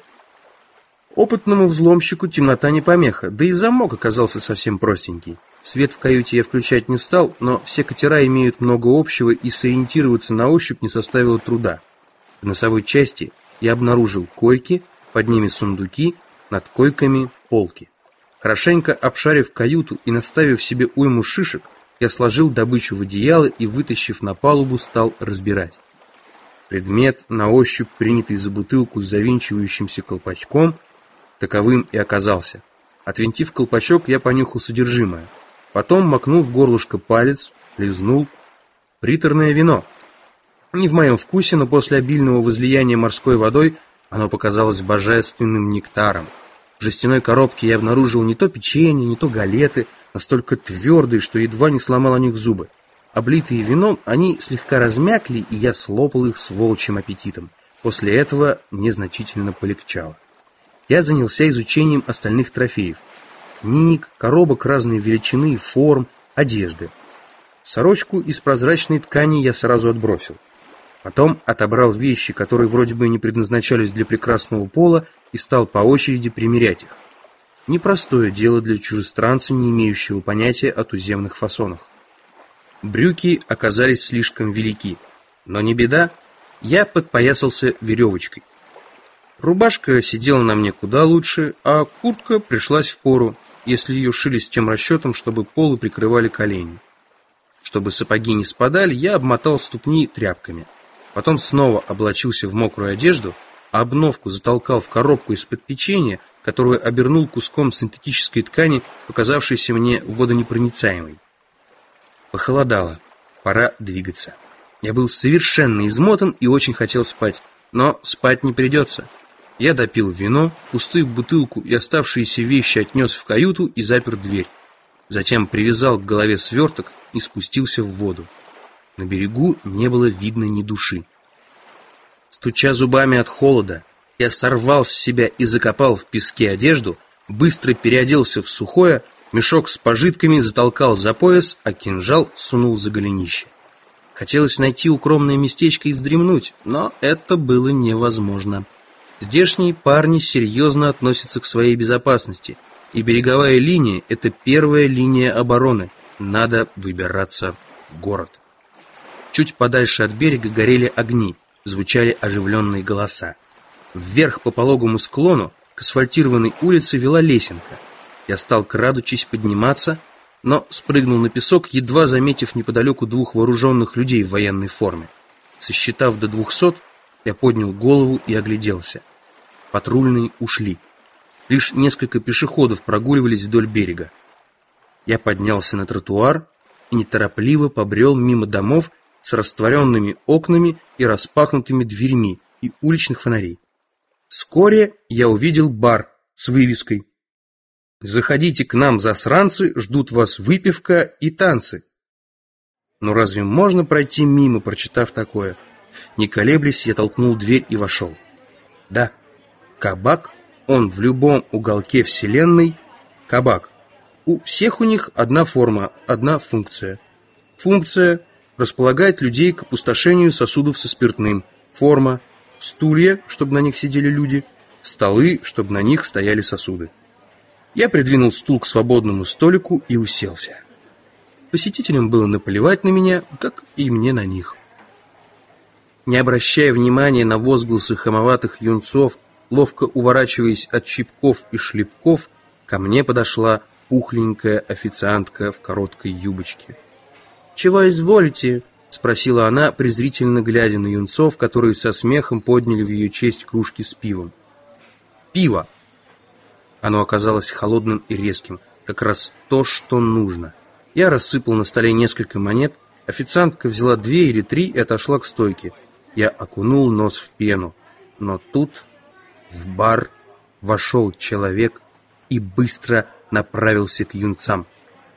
Опытному взломщику темнота не помеха, да и замок оказался совсем простенький. Свет в каюте я включать не стал, но все катера имеют много общего, и сориентироваться на ощупь не составило труда. В носовой части я обнаружил койки, под ними сундуки, над койками полки. Хорошенько обшарив каюту и наставив себе уйму шишек, я сложил добычу в одеяло и, вытащив на палубу, стал разбирать. Предмет, на ощупь принятый за бутылку с завинчивающимся колпачком, таковым и оказался. Отвинтив колпачок, я понюхал содержимое. Потом макнул в горлышко палец, лизнул. Приторное вино. Не в моем вкусе, но после обильного возлияния морской водой оно показалось божественным нектаром. В жестяной коробке я обнаружил не то печенье, не то галеты, настолько твердые, что едва не сломал о них зубы. Облитые вином, они слегка размякли, и я слопал их с волчьим аппетитом. После этого мне значительно полегчало. Я занялся изучением остальных трофеев. Книг, коробок разной величины и форм, одежды. Сорочку из прозрачной ткани я сразу отбросил. Потом отобрал вещи, которые вроде бы не предназначались для прекрасного пола, и стал по очереди примерять их. Непростое дело для чужестранца, не имеющего понятия о туземных фасонах. Брюки оказались слишком велики, но не беда, я подпоясался веревочкой. Рубашка сидела на мне куда лучше, а куртка пришлась впору, если ее шили с тем расчетом, чтобы полы прикрывали колени. Чтобы сапоги не спадали, я обмотал ступни тряпками. Потом снова облачился в мокрую одежду, а обновку затолкал в коробку из-под печенья, которую обернул куском синтетической ткани, показавшейся мне водонепроницаемой. Похолодало. Пора двигаться. Я был совершенно измотан и очень хотел спать, но спать не придется. Я допил вино, пустую бутылку и оставшиеся вещи отнес в каюту и запер дверь. Затем привязал к голове сверток и спустился в воду. На берегу не было видно ни души. Стуча зубами от холода, я сорвал с себя и закопал в песке одежду, быстро переоделся в сухое, мешок с пожитками затолкал за пояс, а кинжал сунул за голенище. Хотелось найти укромное местечко и вздремнуть, но это было невозможно. Здешние парни серьезно относятся к своей безопасности, и береговая линия — это первая линия обороны. Надо выбираться в город. Чуть подальше от берега горели огни, звучали оживленные голоса. Вверх по пологому склону к асфальтированной улице вела лесенка. Я стал, крадучись, подниматься, но спрыгнул на песок, едва заметив неподалеку двух вооруженных людей в военной форме. Сосчитав до 200, я поднял голову и огляделся. Патрульные ушли. Лишь несколько пешеходов прогуливались вдоль берега. Я поднялся на тротуар и неторопливо побрел мимо домов с растворенными окнами и распахнутыми дверьми и уличных фонарей. Вскоре я увидел бар с вывеской: «Заходите к нам, засранцы, ждут вас выпивка и танцы». Но разве можно пройти мимо, прочитав такое? Не колеблясь, я толкнул дверь и вошел. Да, кабак, он в любом уголке вселенной кабак. У всех у них одна форма, одна функция. Функция – располагать людей к опустошению сосудов со спиртным. Форма – стулья, чтобы на них сидели люди, столы, чтобы на них стояли сосуды. Я придвинул стул к свободному столику и уселся. Посетителям было наплевать на меня, как и мне на них. Не обращая внимания на возгласы хамоватых юнцов, ловко уворачиваясь от щипков и шлепков, ко мне подошла пухленькая официантка в короткой юбочке. «Чего изволите?» — спросила она, презрительно глядя на юнцов, которые со смехом подняли в ее честь кружки с пивом. «Пиво!» Оно оказалось холодным и резким, как раз то, что нужно. Я рассыпал на столе несколько монет, официантка взяла 2 или 3 и отошла к стойке. Я окунул нос в пену, но тут в бар вошел человек и быстро направился к юнцам.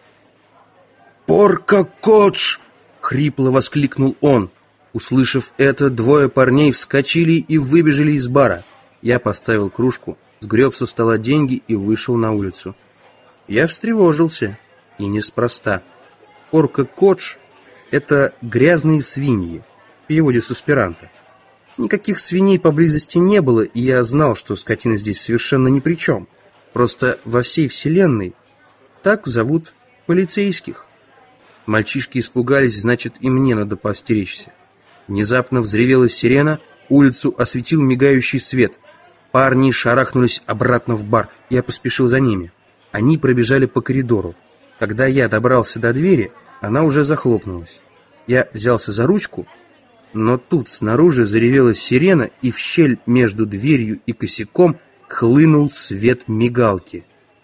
«Порка-кодж!» — хрипло воскликнул он. Услышав это, 2 парней вскочили и выбежали из бара. Я поставил кружку, сгреб со стола деньги и вышел на улицу. Я встревожился, и неспроста. Порка-кодж — это грязные свиньи, в переводе с эсперанто. Никаких свиней поблизости не было, и я знал, что скотина здесь совершенно ни при чем. Просто во всей вселенной так зовут полицейских. Мальчишки испугались, значит, и мне надо поостеречься. Внезапно взревела сирена, улицу осветил мигающий свет. Парни шарахнулись обратно в бар. Я поспешил за ними. Они пробежали по коридору. Когда я добрался до двери, она уже захлопнулась. Я взялся за ручку, но тут снаружи заревела сирена, и в щель между дверью и косяком хлынул свет мигалки.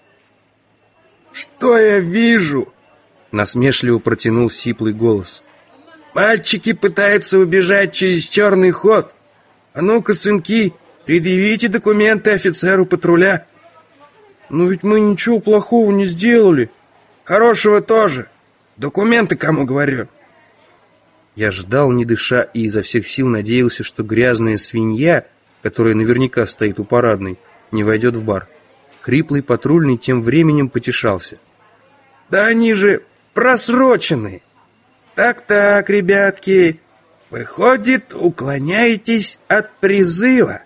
«Что я вижу?» — насмешливо протянул сиплый голос. «Мальчики пытаются убежать через черный ход. А ну-ка, сынки, предъявите документы офицеру патруля». «Но ведь мы ничего плохого не сделали». «Хорошего тоже. Документы кому говорю?» Я ждал, не дыша, и изо всех сил надеялся, что грязная свинья, которая наверняка стоит у парадной, не войдет в бар. Хриплый патрульный тем временем потешался. «Да они же просрочены. Так-так, ребятки, выходит, уклоняетесь от призыва».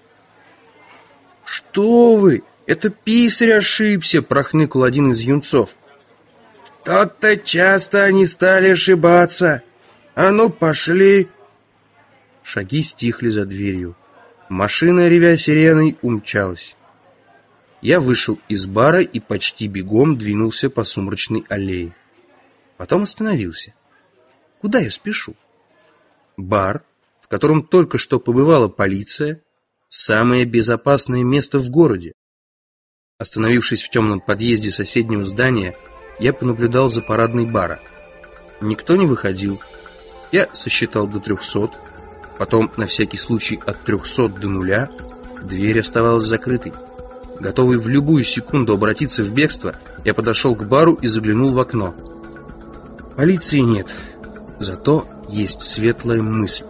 «Что вы? Это писарь ошибся», — прохныкал один из юнцов. «Что-то часто они стали ошибаться. А ну, пошли!» Шаги стихли за дверью. Машина, ревя сиреной, умчалась. Я вышел из бара и почти бегом двинулся по сумрачной аллее. Потом остановился. Куда я спешу? Бар, в котором только что побывала полиция, самое безопасное место в городе. Остановившись в темном подъезде соседнего здания, я понаблюдал за парадной бара. Никто не выходил. Я сосчитал до 300, потом на всякий случай от 300 до 0. Дверь оставалась закрытой. Готовый в любую секунду обратиться в бегство, я подошел к бару и заглянул в окно. Полиции нет, зато есть светлая мысль.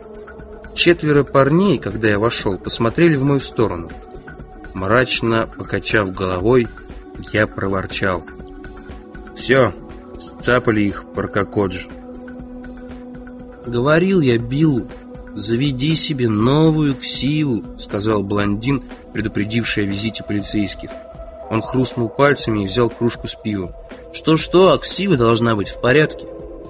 4 парней, когда я вошел, посмотрели в мою сторону. Мрачно покачав головой, я проворчал: «Все, сцапали их, Порка-кодж». «Говорил я Биллу, заведи себе новую ксиву», — сказал блондин, предупредивший о визите полицейских. Он хрустнул пальцами и взял кружку с пивом. «Что-что, а ксива должна быть в порядке».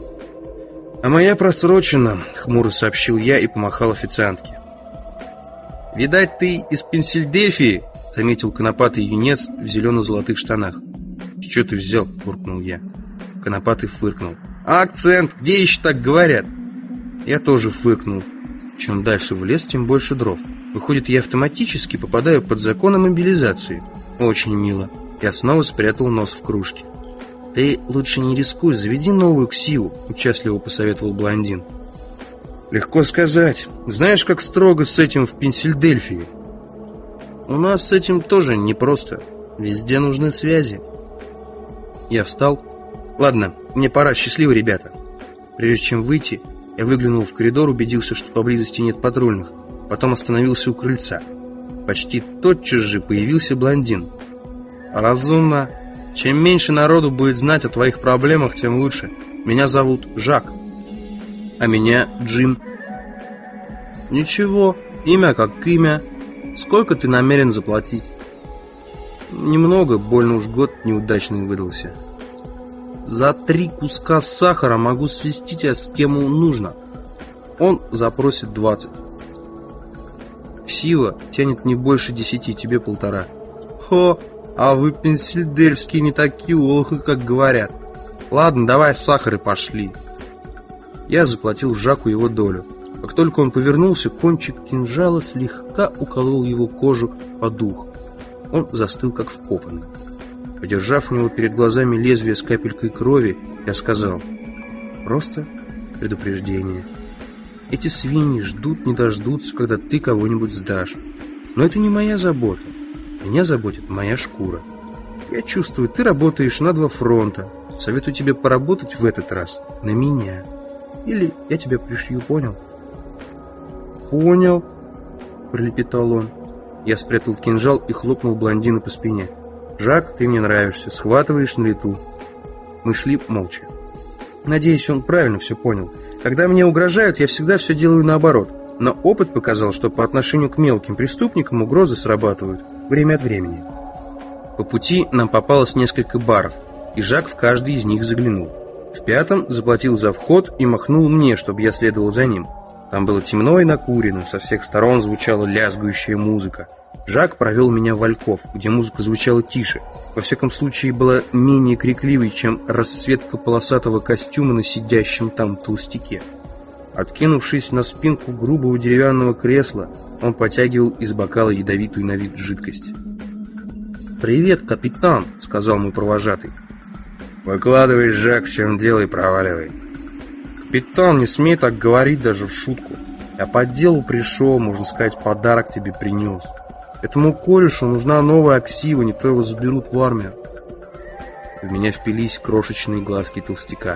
«А моя просрочена», — хмуро сообщил я и помахал официантке. «Видать, ты из Пенсильдельфии», — заметил конопатый юнец в зелено-золотых штанах. «С чего ты взял?» — буркнул я. Конопатый фыркнул. «А акцент? Где еще так говорят?» Я тоже фыркнул. Чем дальше в лес, тем больше дров. Выходит, я автоматически попадаю под закон о мобилизации. Очень мило. Я снова спрятал нос в кружке. «Ты лучше не рискуй, заведи новую ксиву», — участливо посоветовал блондин. «Легко сказать. Знаешь, как строго с этим в Пенсильдельфии?» «У нас с этим тоже непросто. Везде нужны связи». Я встал. «Ладно, мне пора. Счастливо, ребята». Прежде чем выйти, я выглянул в коридор, убедился, что поблизости нет патрульных. Потом остановился у крыльца. Почти тотчас же появился блондин. «Разумно. Чем меньше народу будет знать о твоих проблемах, тем лучше. Меня зовут Жак. А меня Джим». «Ничего, имя как имя. Сколько ты намерен заплатить?» «Немного, больно уж год неудачный выдался». «За 3 куска сахара могу свести тебя с кем нужно. Он запросит 20. Ксива тянет не больше 10, тебе 1,5. Хо, а вы, пенсильдельские, не такие олухи, как говорят. Ладно, давай сахар и пошли». Я заплатил Жаку его долю. Как только он повернулся, кончик кинжала слегка уколол его кожу под ухо. Он застыл, как вкопанный. Подержав у него перед глазами лезвие с капелькой крови, я сказал: «Просто предупреждение. Эти свиньи ждут не дождутся, когда ты кого-нибудь сдашь. Но это не моя забота. Меня заботит моя шкура. Я чувствую, ты работаешь на 2 фронта. Советую тебе поработать в этот раз на меня. Или я тебя пришью, понял?» «Понял», — пролепетал он. Я спрятал кинжал и хлопнул блондина по спине. «Жак, ты мне нравишься, схватываешь на лету». Мы шли молча. Надеюсь, он правильно все понял. Когда мне угрожают, я всегда все делаю наоборот. Но опыт показал, что по отношению к мелким преступникам угрозы срабатывают время от времени. По пути нам попалось несколько баров, и Жак в каждый из них заглянул. В 5-м заплатил за вход и махнул мне, чтобы я следовал за ним. Там было темно и накурено, со всех сторон звучала лязгающая музыка. Жак провел меня в альков, где музыка звучала тише. Во всяком случае, была менее крикливой, чем расцветка полосатого костюма на сидящем там толстяке. Откинувшись на спинку грубого деревянного кресла, он потягивал из бокала ядовитую на вид жидкость. «Привет, капитан», — сказал мой провожатый. «Выкладывай, Жак, в чем дело, и проваливай». «Капитан, не смей так говорить даже в шутку. Я по делу пришел, можно сказать, подарок тебе принес. Этому корешу нужна новая ксива, не то его заберут в армию». В меня впились крошечные глазки толстяка.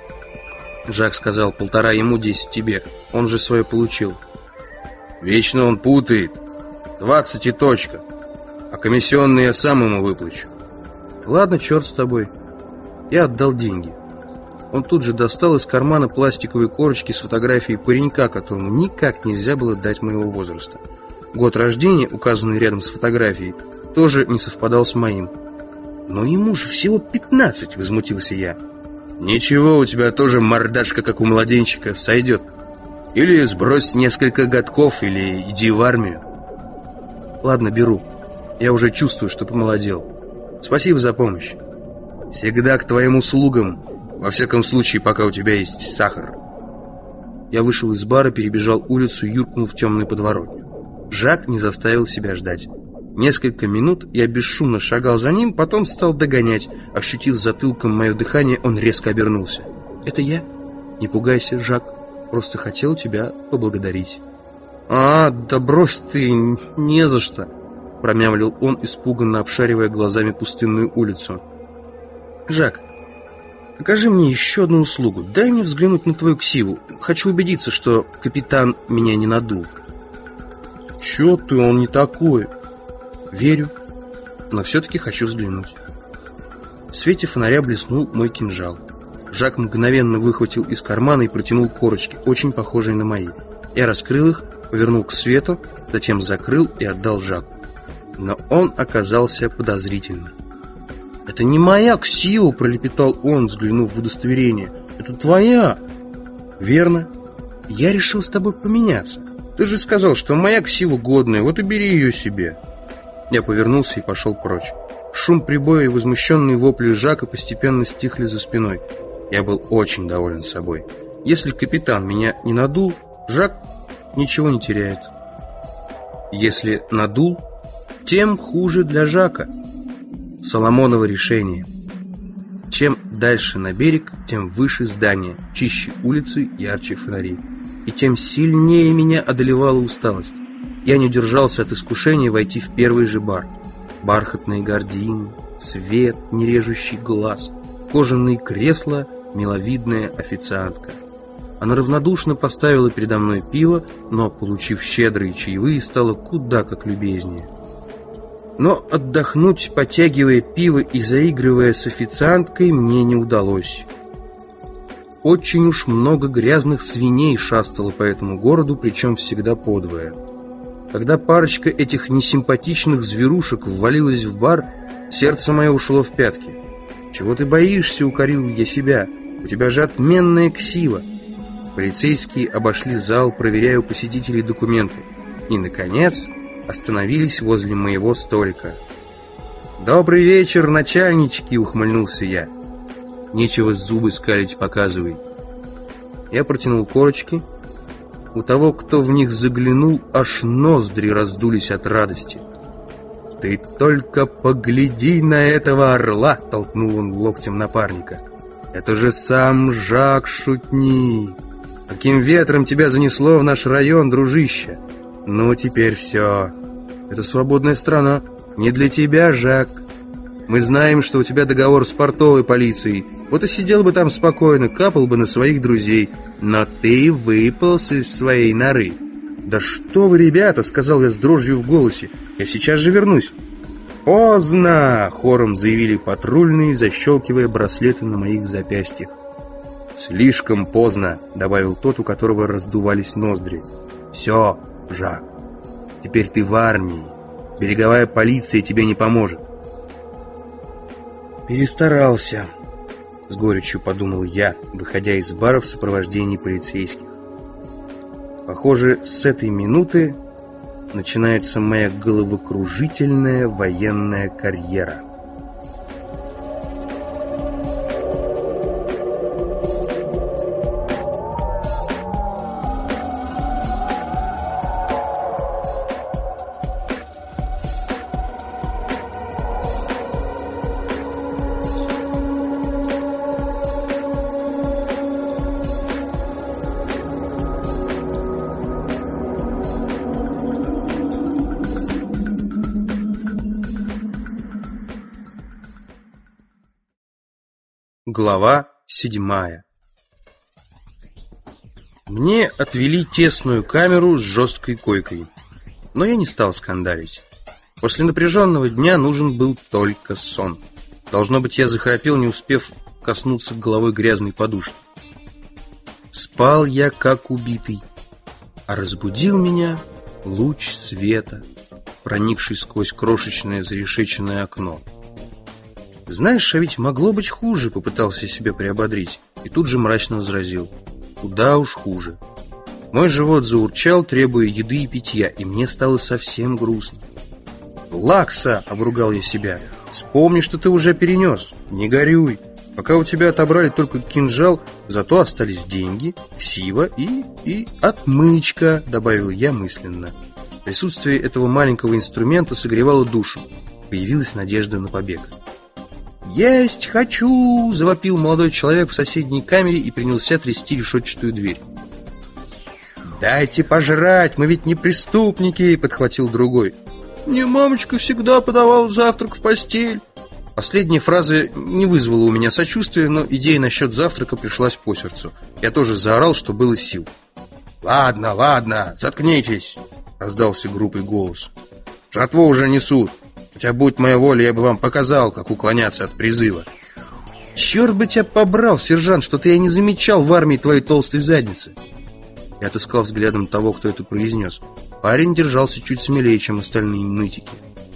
Жак сказал: 1,5 ему, 10 тебе. Он же свое получил. «Вечно он путает. 20 и точка. А комиссионные я сам ему выплачу». «Ладно, черт с тобой». Я отдал деньги. Он тут же достал из кармана пластиковые корочки с фотографией паренька, которому никак нельзя было дать моего возраста. Год рождения, указанный рядом с фотографией, тоже не совпадал с моим. «Но ему же всего 15», — возмутился я. «Ничего, у тебя тоже мордашка, как у младенчика, сойдет. Или сбрось несколько годков, или иди в армию». «Ладно, беру. Я уже чувствую, что помолодел. Спасибо за помощь. Всегда к твоим услугам. Во всяком случае, пока у тебя есть сахар». Я вышел из бара, перебежал улицу и юркнул в темную подворотню. Жак не заставил себя ждать. Несколько минут я бесшумно шагал за ним, потом стал догонять. Ощутив затылком мое дыхание, он резко обернулся. «Это я? Не пугайся, Жак. Просто хотел тебя поблагодарить». «А, да брось ты, не за что», — промямлил он, испуганно обшаривая глазами пустынную улицу. «Жак, окажи мне еще одну услугу. Дай мне взглянуть на твою ксиву. Хочу убедиться, что капитан меня не надул». «Че ты, он не такой». «Верю, но все-таки хочу взглянуть». В свете фонаря блеснул мой кинжал. Жак мгновенно выхватил из кармана и протянул корочки, очень похожие на мои. Я раскрыл их, повернул к свету, затем закрыл и отдал Жаку. Но он оказался подозрительным. «Это не моя ксива», — пролепетал он, взглянув в удостоверение. «Это твоя». «Верно. Я решил с тобой поменяться. Ты же сказал, что моя ксива годная, вот и бери ее себе». Я повернулся и пошел прочь. Шум прибоя и возмущенные вопли Жака постепенно стихли за спиной. Я был очень доволен собой. Если капитан меня не надул, Жак ничего не теряет. Если надул, тем хуже для Жака. Соломоново решение. Чем дальше на берег, тем выше здание, чище улицы, ярче фонари. И тем сильнее меня одолевала усталость. Я не удержался от искушения войти в первый же бар. Бархатные гардины, свет, не режущий глаз, кожаные кресла, миловидная официантка. Она равнодушно поставила передо мной пиво, но, получив щедрые чаевые, стала куда как любезнее. Но отдохнуть, потягивая пиво и заигрывая с официанткой, мне не удалось. Очень уж много грязных свиней шастало по этому городу, причем всегда подвое. Когда парочка этих несимпатичных зверушек ввалилась в бар, сердце мое ушло в пятки. «Чего ты боишься?» — укорил я себя. «У тебя же отменная ксива». Полицейские обошли зал, проверяя у посетителей документы. И, наконец, остановились возле моего столика. «Добрый вечер, начальнички!» — ухмыльнулся я. «Нечего зубы скалить, показывай». Я протянул корочки. У того, кто в них заглянул, аж ноздри раздулись от радости. «Ты только погляди на этого орла!» — толкнул он локтем напарника. «Это же сам Жак Шутни! Каким ветром тебя занесло в наш район, дружище? Ну, теперь все. Это свободная страна. Не для тебя, Жак. Мы знаем, что у тебя договор с портовой полицией. Вот и сидел бы там спокойно, капал бы на своих друзей. Но ты выполз из своей норы». «Да что вы, ребята!» — сказал я с дрожью в голосе. «Я сейчас же вернусь». «Поздно!» — хором заявили патрульные, защелкивая браслеты на моих запястьях. «Слишком поздно!» — добавил тот, у которого раздувались ноздри. «Все, Жак, теперь ты в армии. Береговая полиция тебе не поможет». «Перестарался», — с горечью подумал я, выходя из бара в сопровождении полицейских. Похоже, с этой минуты начинается моя головокружительная военная карьера. Глава 7. Мне отвели тесную камеру с жесткой койкой, но я не стал скандалить. После напряженного дня нужен был только сон. Должно быть, я захрапел, не успев коснуться головой грязной подушки. Спал я как убитый, а разбудил меня луч света, проникший сквозь крошечное зарешеченное окно. «Знаешь, а ведь могло быть хуже», — попытался себя приободрить, и тут же мрачно возразил. «Куда уж хуже». Мой живот заурчал, требуя еды и питья, и мне стало совсем грустно. «Лакса!» — обругал я себя. «Вспомни, что ты уже перенес. Не горюй. Пока у тебя отобрали только кинжал, зато остались деньги, ксива и отмычка», — добавил я мысленно. Присутствие этого маленького инструмента согревало душу. Появилась надежда на побег. «Есть хочу!» — завопил молодой человек в соседней камере и принялся трясти решетчатую дверь. «Дайте пожрать, мы ведь не преступники!» — подхватил другой. «Мне мамочка всегда подавала завтрак в постель». Последняя фраза не вызвала у меня сочувствия, но идея насчет завтрака пришлась по сердцу. Я тоже заорал, что было сил. «Ладно, ладно, заткнитесь!» — раздался грубый голос. «Жратву уже несут. Хотя, будь моя воля, я бы вам показал, как уклоняться от призыва». «Черт бы тебя побрал, сержант, что-то я не замечал в армии твоей толстой задницы». Я отыскал взглядом того, кто это произнес. Парень держался чуть смелее, чем остальные нытики.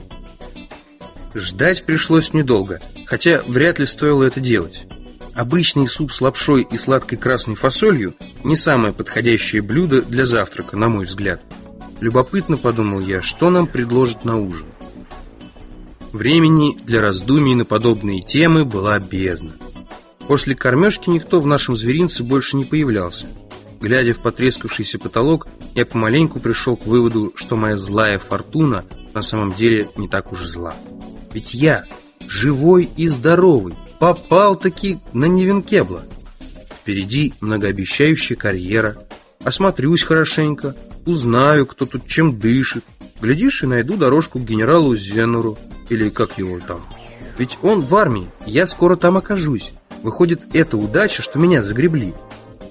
Ждать пришлось недолго, хотя вряд ли стоило это делать. Обычный суп с лапшой и сладкой красной фасолью не самое подходящее блюдо для завтрака, на мой взгляд. Любопытно, подумал я, что нам предложат на ужин. Времени для раздумий на подобные темы была бездна. После кормежки никто в нашем зверинце больше не появлялся. Глядя в потрескавшийся потолок, я помаленьку пришел к выводу, что моя злая фортуна на самом деле не так уж зла. Ведь я, живой и здоровый, попал-таки на Невенкебла. Впереди многообещающая карьера. Осмотрюсь хорошенько, узнаю, кто тут чем дышит. Глядишь, и найду дорожку к генералу Зеннуру, или как его там. Ведь он в армии, я скоро там окажусь. Выходит, это удача, что меня загребли.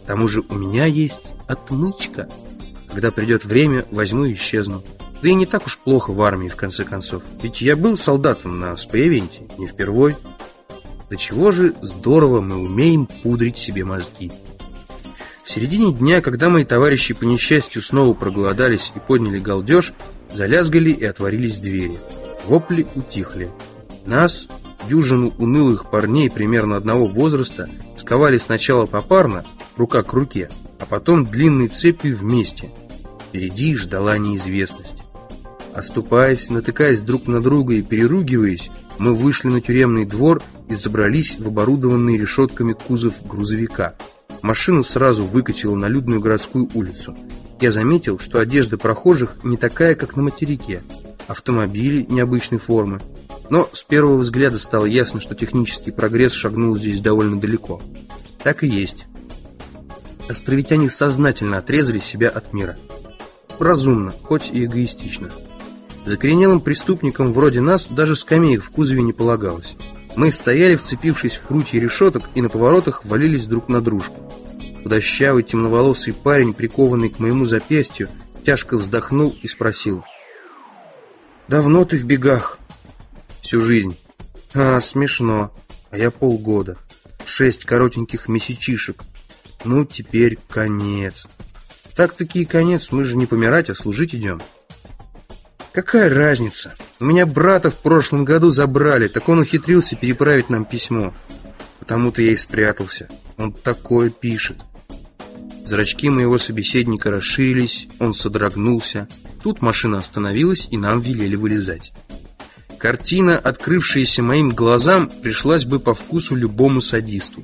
К тому же у меня есть отмычка. Когда придет время, возьму и исчезну. Да и не так уж плохо в армии, в конце концов. Ведь я был солдатом на Спаевенте, не впервой. До чего же здорово мы умеем пудрить себе мозги. В середине дня, когда мои товарищи по несчастью снова проголодались и подняли галдеж, залязгали и отворились двери. Вопли утихли. Нас, дюжину унылых парней примерно одного возраста, сковали сначала попарно, рука к руке, а потом длинной цепью вместе. Впереди ждала неизвестность. Оступаясь, натыкаясь друг на друга и переругиваясь, мы вышли на тюремный двор и забрались в оборудованный решетками кузов грузовика. Машину сразу выкатило на людную городскую улицу. Я заметил, что одежда прохожих не такая, как на материке. Автомобили необычной формы. Но с первого взгляда стало ясно, что технический прогресс шагнул здесь довольно далеко. Так и есть. Островитяне сознательно отрезали себя от мира. Разумно, хоть и эгоистично. Закоренелым преступникам вроде нас даже скамеек в кузове не полагалось. Мы стояли, вцепившись в прутья решеток, и на поворотах валились друг на дружку. Худощавый темноволосый парень, прикованный к моему запястью, тяжко вздохнул и спросил: «Давно ты в бегах?» «Всю жизнь». «А, смешно. А я полгода. 6 коротеньких месячишек. Ну, теперь конец». «Так-таки и конец, мы же не помирать, а служить идем». «Какая разница? У меня брата в прошлом году забрали, так он ухитрился переправить нам письмо. Потому-то я и спрятался. Он такое пишет». Зрачки моего собеседника расширились, он содрогнулся. Тут машина остановилась, и нам велели вылезать. Картина, открывшаяся моим глазам, пришлась бы по вкусу любому садисту.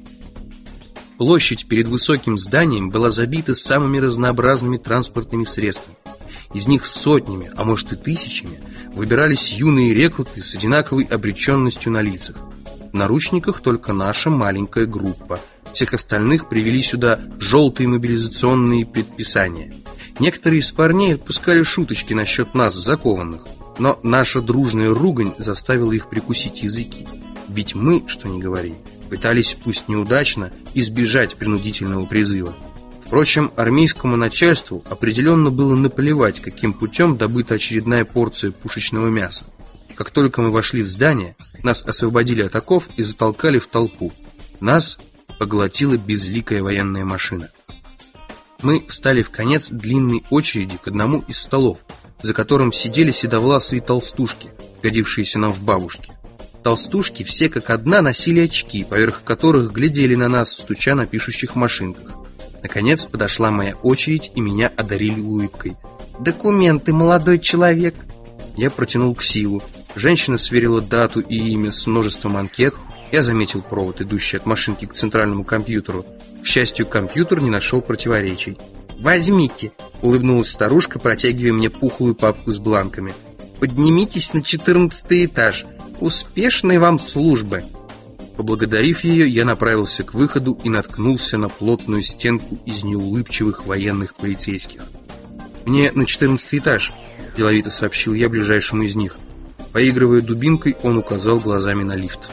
Площадь перед высоким зданием была забита самыми разнообразными транспортными средствами. Из них сотнями, а может и тысячами, выбирались юные рекруты с одинаковой обреченностью на лицах. В наручниках только наша маленькая группа. Всех остальных привели сюда желтые мобилизационные предписания. Некоторые из парней отпускали шуточки насчет нас, закованных. Но наша дружная ругань заставила их прикусить языки. Ведь мы, что ни говори, пытались, пусть неудачно, избежать принудительного призыва. Впрочем, армейскому начальству определенно было наплевать, каким путем добыта очередная порция пушечного мяса. Как только мы вошли в здание, нас освободили от оков и затолкали в толпу. Нас поглотила безликая военная машина. Мы встали в конец длинной очереди к одному из столов, за которым сидели седовласые толстушки, годившиеся нам в бабушки. Толстушки все как одна носили очки, поверх которых глядели на нас, стуча на пишущих машинках. Наконец подошла моя очередь, и меня одарили улыбкой. «Документы, молодой человек!» Я протянул ксиву. Женщина сверила дату и имя с множеством анкет. Я заметил провод, идущий от машинки к центральному компьютеру. К счастью, компьютер не нашел противоречий. «Возьмите!» — улыбнулась старушка, протягивая мне пухлую папку с бланками. «Поднимитесь на 14-й этаж. Успешной вам службы!» Поблагодарив ее, я направился к выходу и наткнулся на плотную стенку из неулыбчивых военных полицейских. «Мне на 14-й этаж», — деловито сообщил я ближайшему из них. Поигрывая дубинкой, он указал глазами на лифт.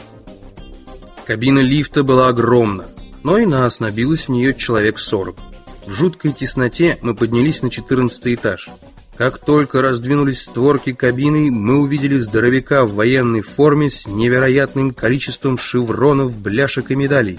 Кабина лифта была огромна, но и нас набилось в нее человек 40. В жуткой тесноте мы поднялись на 14-й этаж. Как только раздвинулись створки кабины, мы увидели здоровяка в военной форме с невероятным количеством шевронов, бляшек и медалей.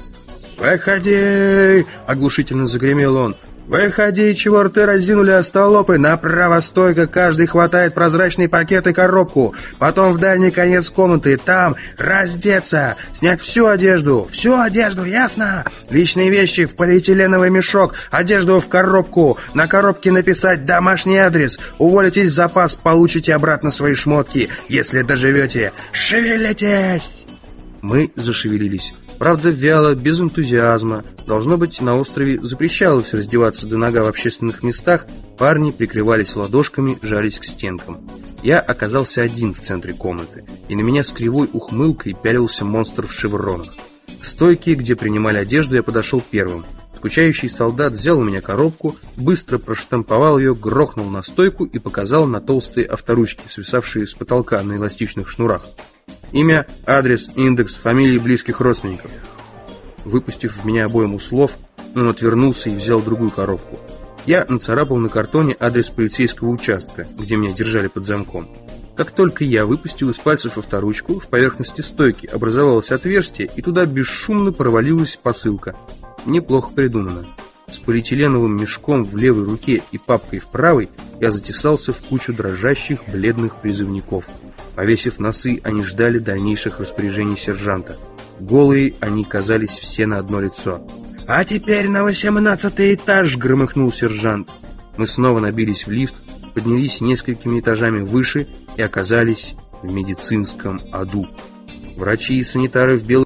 «Выходи!» — оглушительно загремел он. «Выходи, чего рты разинули остолопы! Направо стойка, каждый хватает прозрачный пакет и коробку. Потом в дальний конец комнаты, там раздеться, снять всю одежду, ясно? Личные вещи в полиэтиленовый мешок, одежду в коробку, на коробке написать домашний адрес. Уволитесь в запас, получите обратно свои шмотки, если доживете. Шевелитесь!» Мы зашевелились. Правда, вяло, без энтузиазма. Должно быть, на острове запрещалось раздеваться до нога в общественных местах. Парни прикрывались ладошками, жались к стенкам. Я оказался один в центре комнаты, и на меня с кривой ухмылкой пялился монстр в шевронах. К стойке, где принимали одежду, я подошел первым. Скучающий солдат взял у меня коробку, быстро проштамповал ее, грохнул на стойку и показал на толстые авторучки, свисавшие с потолка на эластичных шнурах. Имя, адрес, индекс, фамилии близких родственников. Выпустив в меня обойму слов, Он отвернулся и взял другую коробку. Я нацарапал на картоне адрес полицейского участка, где меня держали под замком. Как только я выпустил из пальцев авторучку, в поверхности стойки образовалось отверстие, и туда бесшумно провалилась посылка. Неплохо придумано. С полиэтиленовым мешком в левой руке и папкой в правой я затесался в кучу дрожащих бледных призывников. Повесив носы, они ждали дальнейших распоряжений сержанта. Голые они казались все на одно лицо. «А теперь на 18-й этаж!» — громыхнул сержант. Мы снова набились в лифт, поднялись несколькими этажами выше и оказались в медицинском аду. Врачи и санитары в белых